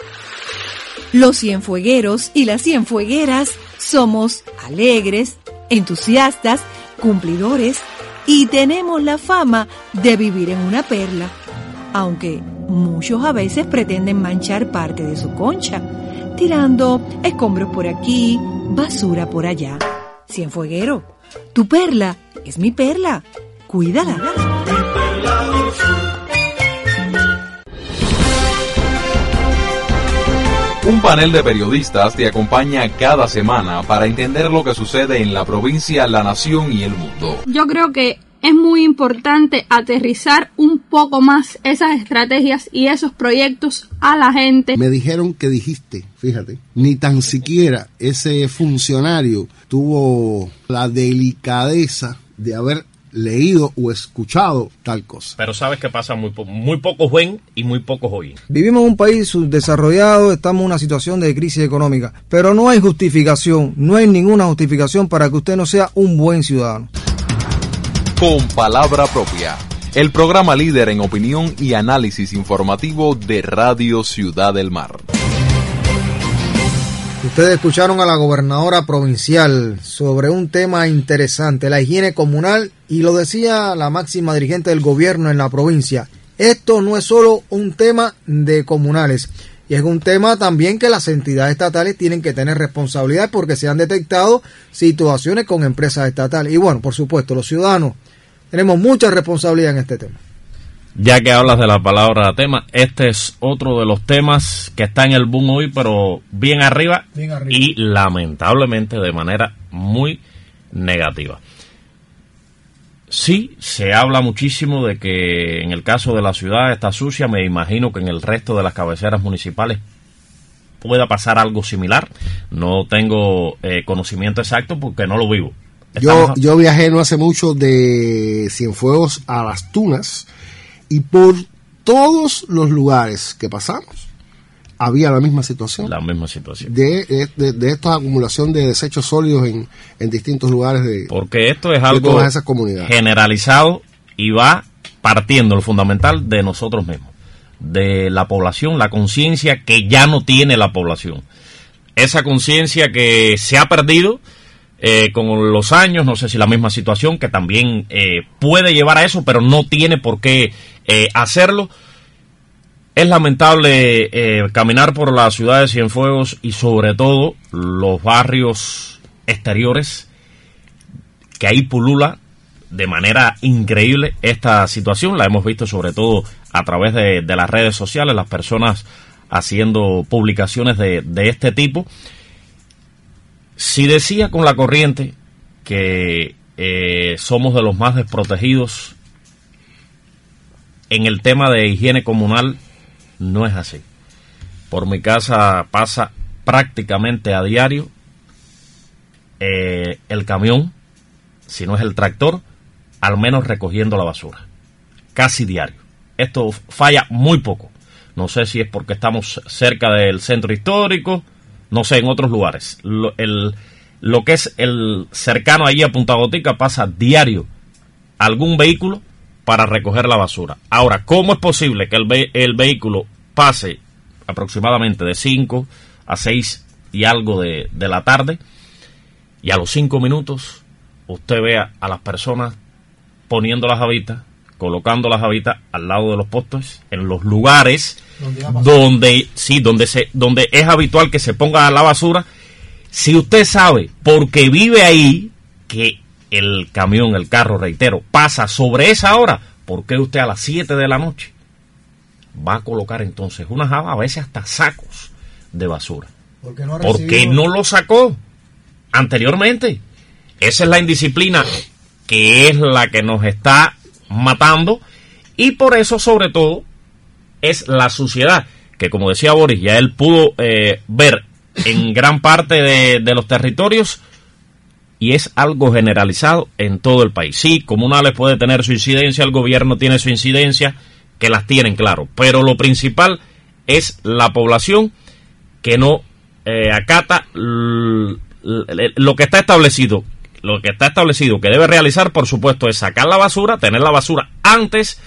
Los cienfuegueros y las cienfuegueras somos alegres, entusiastas, cumplidores y tenemos la fama de vivir en una perla, aunque muchos a veces pretenden manchar parte de su concha, tirando escombros por aquí, basura por allá. Cienfueguero, tu perla es mi perla, cuídala. Un panel de periodistas te acompaña cada semana para entender lo que sucede en la provincia, la nación y el mundo. Yo creo que es muy importante aterrizar un poco más esas estrategias y esos proyectos a la gente. Me dijeron que dijiste, fíjate, ni tan siquiera ese funcionario tuvo la delicadeza de haber leído o escuchado tal cosa. Pero sabes que pasa muy pocos ven y muy pocos oyen. Vivimos en un país subdesarrollado, estamos en una situación de crisis económica, pero no hay justificación, no hay ninguna justificación para que usted no sea un buen ciudadano. Con palabra propia, el programa líder en opinión y análisis informativo de Radio Ciudad del Mar. Ustedes escucharon a la gobernadora provincial sobre un tema interesante, la higiene comunal, y lo decía la máxima dirigente del gobierno en la provincia. Esto no es solo un tema de comunales, y es un tema también que las entidades estatales tienen que tener responsabilidad porque se han detectado situaciones con empresas estatales. Y bueno, por supuesto, los ciudadanos tenemos mucha responsabilidad en este tema. Ya que hablas de la palabra tema, este es otro de los temas que está en el boom hoy, pero bien arriba. Y lamentablemente de manera muy negativa. Sí, se habla muchísimo de que en el caso de la ciudad está sucia, me imagino que en el resto de las cabeceras municipales pueda pasar algo similar. No tengo conocimiento exacto porque no lo vivo. Yo viajé no hace mucho de Cienfuegos a Las Tunas y por todos los lugares que pasamos había la misma situación. La misma situación. De esta acumulación de desechos sólidos en distintos lugares porque esto es algo todas esas comunidades. Generalizado y va partiendo lo fundamental de nosotros mismos, de la población, la conciencia que ya no tiene la población. Esa conciencia que se ha perdido con los años, no sé si la misma situación, que también puede llevar a eso, pero no tiene por qué hacerlo. Es lamentable caminar por la ciudad de Cienfuegos y sobre todo los barrios exteriores, que ahí pulula de manera increíble esta situación. La hemos visto sobre todo a través de las redes sociales, las personas haciendo publicaciones de este tipo. Si decía con la corriente que somos de los más desprotegidos en el tema de higiene comunal, no es así. Por mi casa pasa prácticamente a diario el camión, si no es el tractor, al menos recogiendo la basura. Casi diario. Esto falla muy poco. No sé si es porque estamos cerca del centro histórico, no sé, en otros lugares. Lo que es el cercano allí a Punta Gotica pasa diario algún vehículo para recoger la basura. Ahora, ¿cómo es posible que el vehículo pase aproximadamente de 5 a 6 y algo de la tarde y a los 5 minutos usted vea a las personas poniendo las habitas, colocando las habitas al lado de los postes, en los lugares donde es habitual que se ponga la basura? Si usted sabe, porque vive ahí, que el camión, el carro, reitero, pasa sobre esa hora, ¿por qué usted a las 7 de la noche va a colocar entonces unas habas, a veces hasta sacos de basura? Porque no lo sacó anteriormente. Esa es la indisciplina que es la que nos está matando, y por eso sobre todo es la suciedad, que como decía Boris, ya él pudo ver en gran parte de los territorios, y es algo generalizado en todo el país. Sí, comunales puede tener su incidencia, el gobierno tiene su incidencia, que las tienen, claro, pero lo principal es la población que no acata lo que está establecido. Lo que está establecido que debe realizar, por supuesto, es sacar la basura, tener la basura antes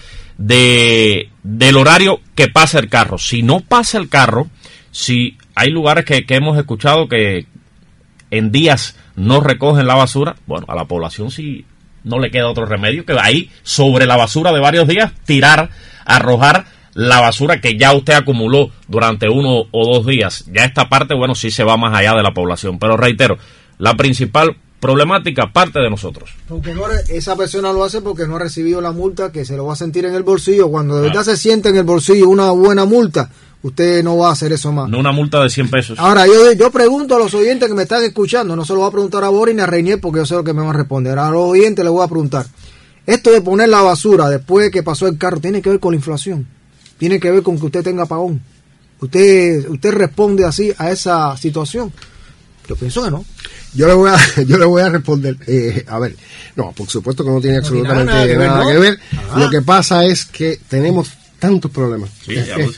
del horario que pase el carro. Si no pasa el carro, si hay lugares que hemos escuchado que en días no recogen la basura, bueno, a la población sí no le queda otro remedio que ahí, sobre la basura de varios días, arrojar la basura que ya usted acumuló durante 1 o 2 días. Ya esta parte, bueno, sí se va más allá de la población, pero reitero, la principal problemática parte de nosotros. Porque esa persona lo hace porque no ha recibido la multa, que se lo va a sentir en el bolsillo. Cuando de verdad se siente en el bolsillo una buena multa, usted no va a hacer eso más. No una multa de 100 pesos. Ahora, yo pregunto a los oyentes que me están escuchando, no se lo voy a preguntar a Boris ni a Reinier porque yo sé lo que me van a responder. A los oyentes les voy a preguntar, esto de poner la basura después de que pasó el carro, ¿tiene que ver con la inflación? ¿Tiene que ver con que usted tenga apagón? ¿Usted responde así a esa situación? Yo pienso que no. Yo le voy a responder. A ver, no, por supuesto que no tiene absolutamente nada que ver. Lo que pasa es que tenemos tantos problemas. Sí,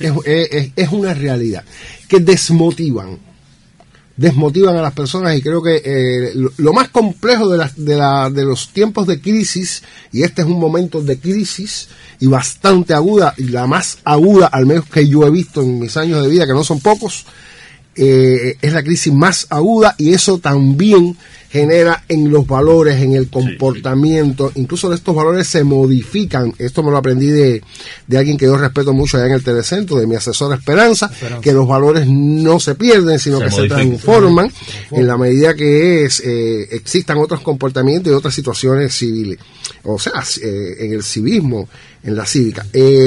es una realidad que desmotivan a las personas, y creo que lo más complejo de los tiempos de crisis, y este es un momento de crisis y bastante aguda, y la más aguda al menos que yo he visto en mis años de vida, que no son pocos, es la crisis más aguda, y eso también genera en los valores, en el comportamiento, incluso estos valores se modifican. Esto me lo aprendí de alguien que yo respeto mucho allá en el Telecentro, de mi asesora Esperanza, que los valores no se pierden, sino que se transforman en la medida que existan otros comportamientos y otras situaciones civiles, o sea, en el civismo, en la cívica.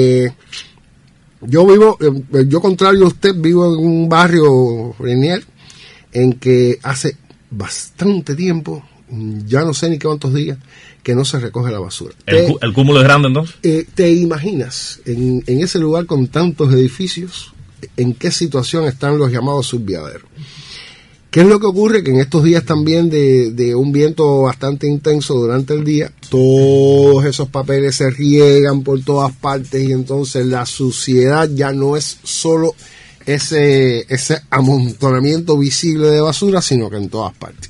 Yo contrario a usted, vivo en un barrio, Reinier, en que hace bastante tiempo, ya no sé ni cuántos días, que no se recoge la basura. ¿El cúmulo es grande entonces? ¿Te imaginas en ese lugar con tantos edificios en qué situación están los llamados subviaderos. ¿Qué es lo que ocurre? Que en estos días también de un viento bastante intenso durante el día, todos esos papeles se riegan por todas partes y entonces la suciedad ya no es solo ese amontonamiento visible de basura, sino que en todas partes.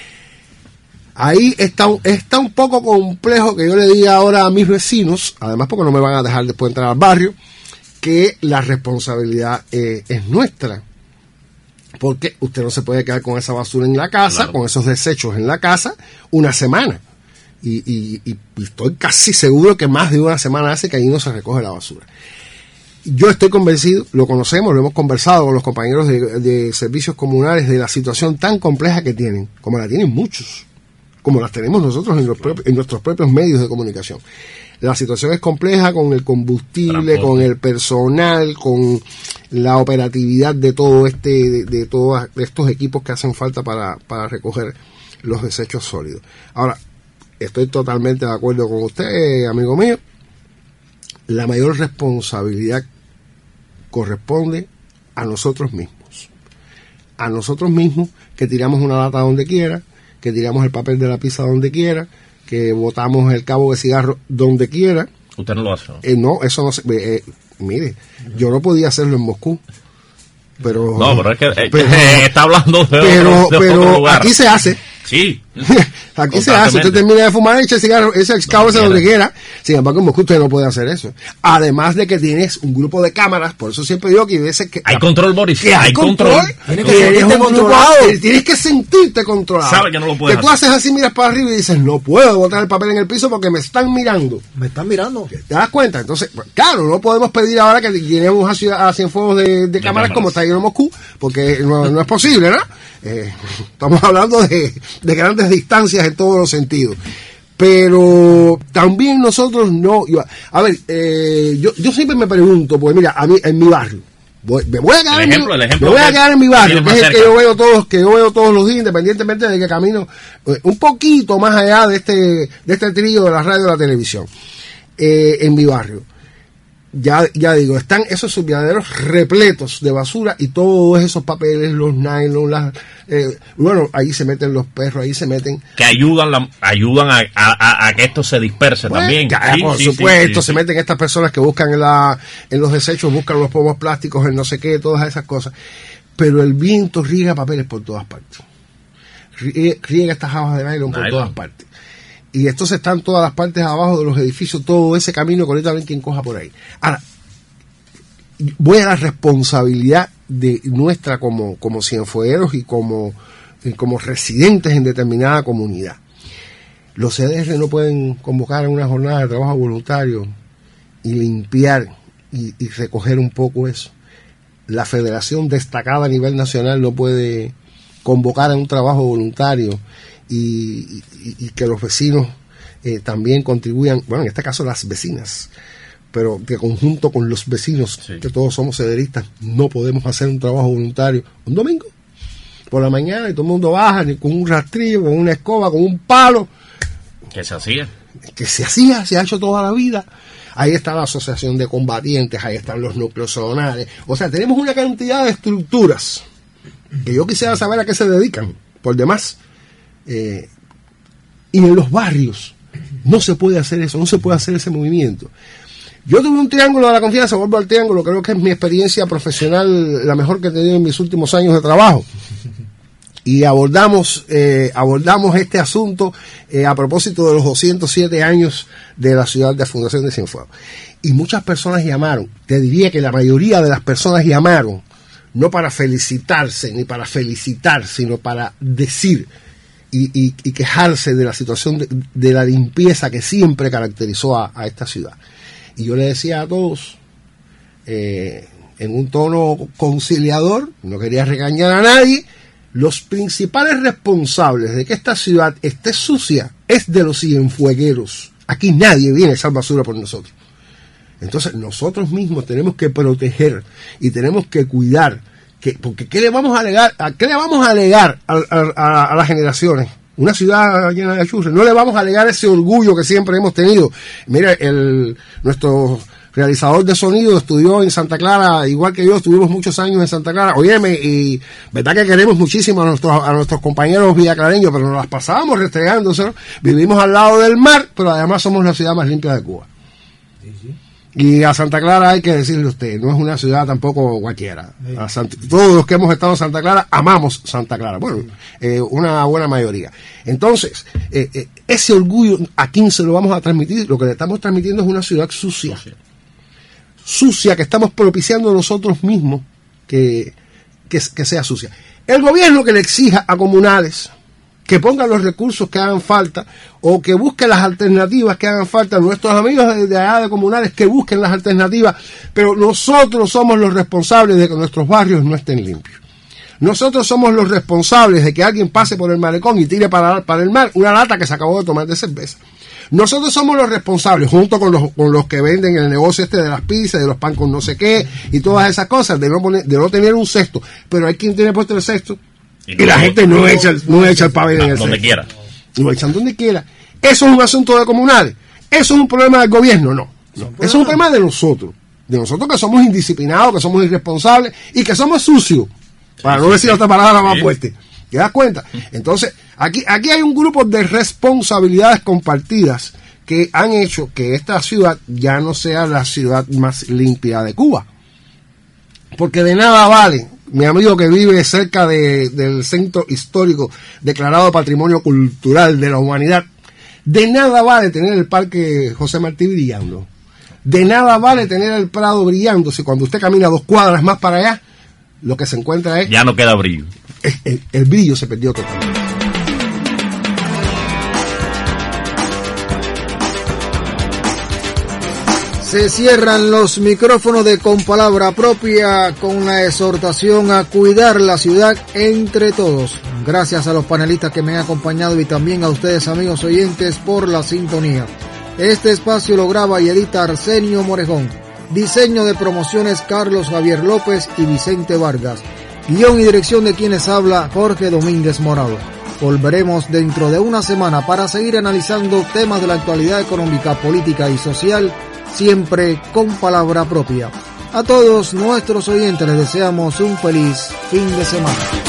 Ahí está un poco complejo que yo le diga ahora a mis vecinos, además porque no me van a dejar después entrar al barrio, que la responsabilidad es nuestra. Porque usted no se puede quedar con esa basura en la casa, claro, con esos desechos en la casa, una semana. Y estoy casi seguro que más de una semana hace que ahí no se recoge la basura. Yo estoy convencido, lo conocemos, lo hemos conversado con los compañeros de servicios comunales de la situación tan compleja que tienen, como la tienen muchos, como las tenemos nosotros en nuestros propios medios de comunicación. La situación es compleja con el combustible, con el personal, con la operatividad de todo de todos estos equipos que hacen falta para recoger los desechos sólidos. Ahora, estoy totalmente de acuerdo con usted, amigo mío. La mayor responsabilidad corresponde a nosotros mismos. A nosotros mismos, que tiramos una lata donde quiera, que tiramos el papel de la pizza donde quiera, que botamos el cabo de cigarro donde quiera. ¿Usted no lo hace? No, eso no se... mire, yo no podía hacerlo en Moscú, pero... No, pero es que está hablando de otro lugar. Aquí se hace. Sí. Aquí se hace. Usted termina de fumar, echa el cigarro, ese cabo ese donde quiera. Sin embargo, en Moscú usted no puede hacer eso. Además de que tienes un grupo de cámaras, por eso siempre digo que hay veces que... Hay control, Boris. Que hay control. Tienes que sentirte controlado. Tienes que sentirte controlado. Sabe que no lo puedes hacer. Que tú haces así, miras para arriba y dices, no puedo botar el papel en el piso porque me están mirando. Me están mirando. ¿Te das cuenta? Entonces, claro, no podemos pedir ahora que llenemos a Cienfuegos de cámaras como está lleno en Moscú, porque no es posible, ¿no? Estamos hablando de grandes distancias en todos los sentidos, pero también nosotros no. Yo siempre me pregunto, pues mira, a mí en mi barrio, me voy a quedar en mi barrio, que es el que yo veo todos los días, independientemente de que camino un poquito más allá de este trillo de la radio y de la televisión. En mi barrio, ya digo, están esos subviaderos repletos de basura y todos esos papeles, los nylon, ahí se meten los perros, ahí se meten... Que ayudan a que esto se disperse también. Por supuesto, se meten estas personas que buscan en los desechos, buscan los pomos plásticos, el no sé qué, todas esas cosas. Pero el viento riega papeles por todas partes. Riega estas jabas de nylon por todas partes. Y entonces están todas las partes abajo de los edificios, todo ese camino que ahorita ven quien coja por ahí. Ahora, voy a la responsabilidad de nuestra como cienfuegueros y como residentes en determinada comunidad. Los CDR no pueden convocar a una jornada de trabajo voluntario y limpiar y recoger un poco eso. La federación destacada a nivel nacional no puede convocar a un trabajo voluntario y que los vecinos también contribuyan, bueno, en este caso las vecinas, pero de conjunto con los vecinos, que todos somos cederistas, no podemos hacer un trabajo voluntario un domingo por la mañana y todo el mundo baja con un rastrillo, con una escoba, con un palo. Se ha hecho toda la vida. Ahí está la asociación de combatientes, ahí están los núcleos zonales. O sea, tenemos una cantidad de estructuras que yo quisiera saber a qué se dedican, por demás. Y en los barrios no se puede hacer eso, no se puede hacer ese movimiento. Yo tuve un triángulo de la confianza, vuelvo al triángulo, creo que es mi experiencia profesional la mejor que he tenido en mis últimos años de trabajo. Y abordamos este asunto a propósito de los 207 años de la ciudad de Fundación de Cienfuegos. Y muchas personas llamaron, te diría que la mayoría de las personas llamaron, no para felicitarse ni para felicitar, sino para decir y quejarse de la situación de la limpieza que siempre caracterizó a esta ciudad. Y yo le decía a todos, en un tono conciliador, no quería regañar a nadie, los principales responsables de que esta ciudad esté sucia es de los cienfuegueros. Aquí nadie viene a echar basura por nosotros. Entonces nosotros mismos tenemos que proteger y tenemos que cuidar, porque ¿qué le vamos a alegar? ¿Qué le vamos a alegar a las generaciones? Una ciudad llena de churros. No le vamos a alegar ese orgullo que siempre hemos tenido. Mira, nuestros realizador de sonido, estudió en Santa Clara, igual que yo, estuvimos muchos años en Santa Clara. Óyeme, y verdad que queremos muchísimo a nuestros compañeros villaclareños, pero nos las pasábamos restregándose, ¿no? Vivimos al lado del mar, pero además somos la ciudad más limpia de Cuba. Y a Santa Clara hay que decirle a usted, no es una ciudad tampoco cualquiera. Todos los que hemos estado en Santa Clara amamos Santa Clara. Bueno, una buena mayoría. Entonces, ese orgullo, ¿a quién se lo vamos a transmitir? Lo que le estamos transmitiendo es una ciudad sucia. Sucia, que estamos propiciando nosotros mismos que sea sucia. El gobierno que le exija a comunales que pongan los recursos que hagan falta o que busquen las alternativas que hagan falta. Nuestros amigos de allá de comunales que busquen las alternativas, pero nosotros somos los responsables de que nuestros barrios no estén limpios. Nosotros somos los responsables de que alguien pase por el malecón y tire para el mar una lata que se acabó de tomar de cerveza. Nosotros somos los responsables, junto con los que venden el negocio de las pizzas, de los pan con no sé qué y todas esas cosas, de no tener un cesto. Pero hay quien tiene puesto el cesto y la gente no echa el papel en el donde cesto. quiera. Lo echan donde quiera. Eso es un asunto de comunales. Eso es un problema del gobierno, no. Eso es un problema de nosotros que somos indisciplinados, que somos irresponsables y que somos sucios. Para no decir otra palabra más fuerte. ¿Te das cuenta? Entonces, aquí hay un grupo de responsabilidades compartidas que han hecho que esta ciudad ya no sea la ciudad más limpia de Cuba. Porque de nada vale, mi amigo que vive cerca del centro histórico declarado Patrimonio Cultural de la Humanidad, de nada vale tener el Parque José Martí brillando. De nada vale tener el Prado brillando si cuando usted camina 2 cuadras más para allá, lo que se encuentra es... Ya no queda brillo. El brillo se perdió totalmente. Se cierran los micrófonos de Con Palabra Propia con la exhortación a cuidar la ciudad entre todos. Gracias a los panelistas que me han acompañado y también a ustedes, amigos oyentes, por la sintonía. Este espacio lo graba y edita Arsenio Morejón. Diseño de promociones Carlos Javier López y Vicente Vargas. Guión y dirección de quienes habla Jorge Domínguez Morado. Volveremos dentro de una semana para seguir analizando temas de la actualidad económica, política y social, siempre con palabra propia. A todos nuestros oyentes les deseamos un feliz fin de semana.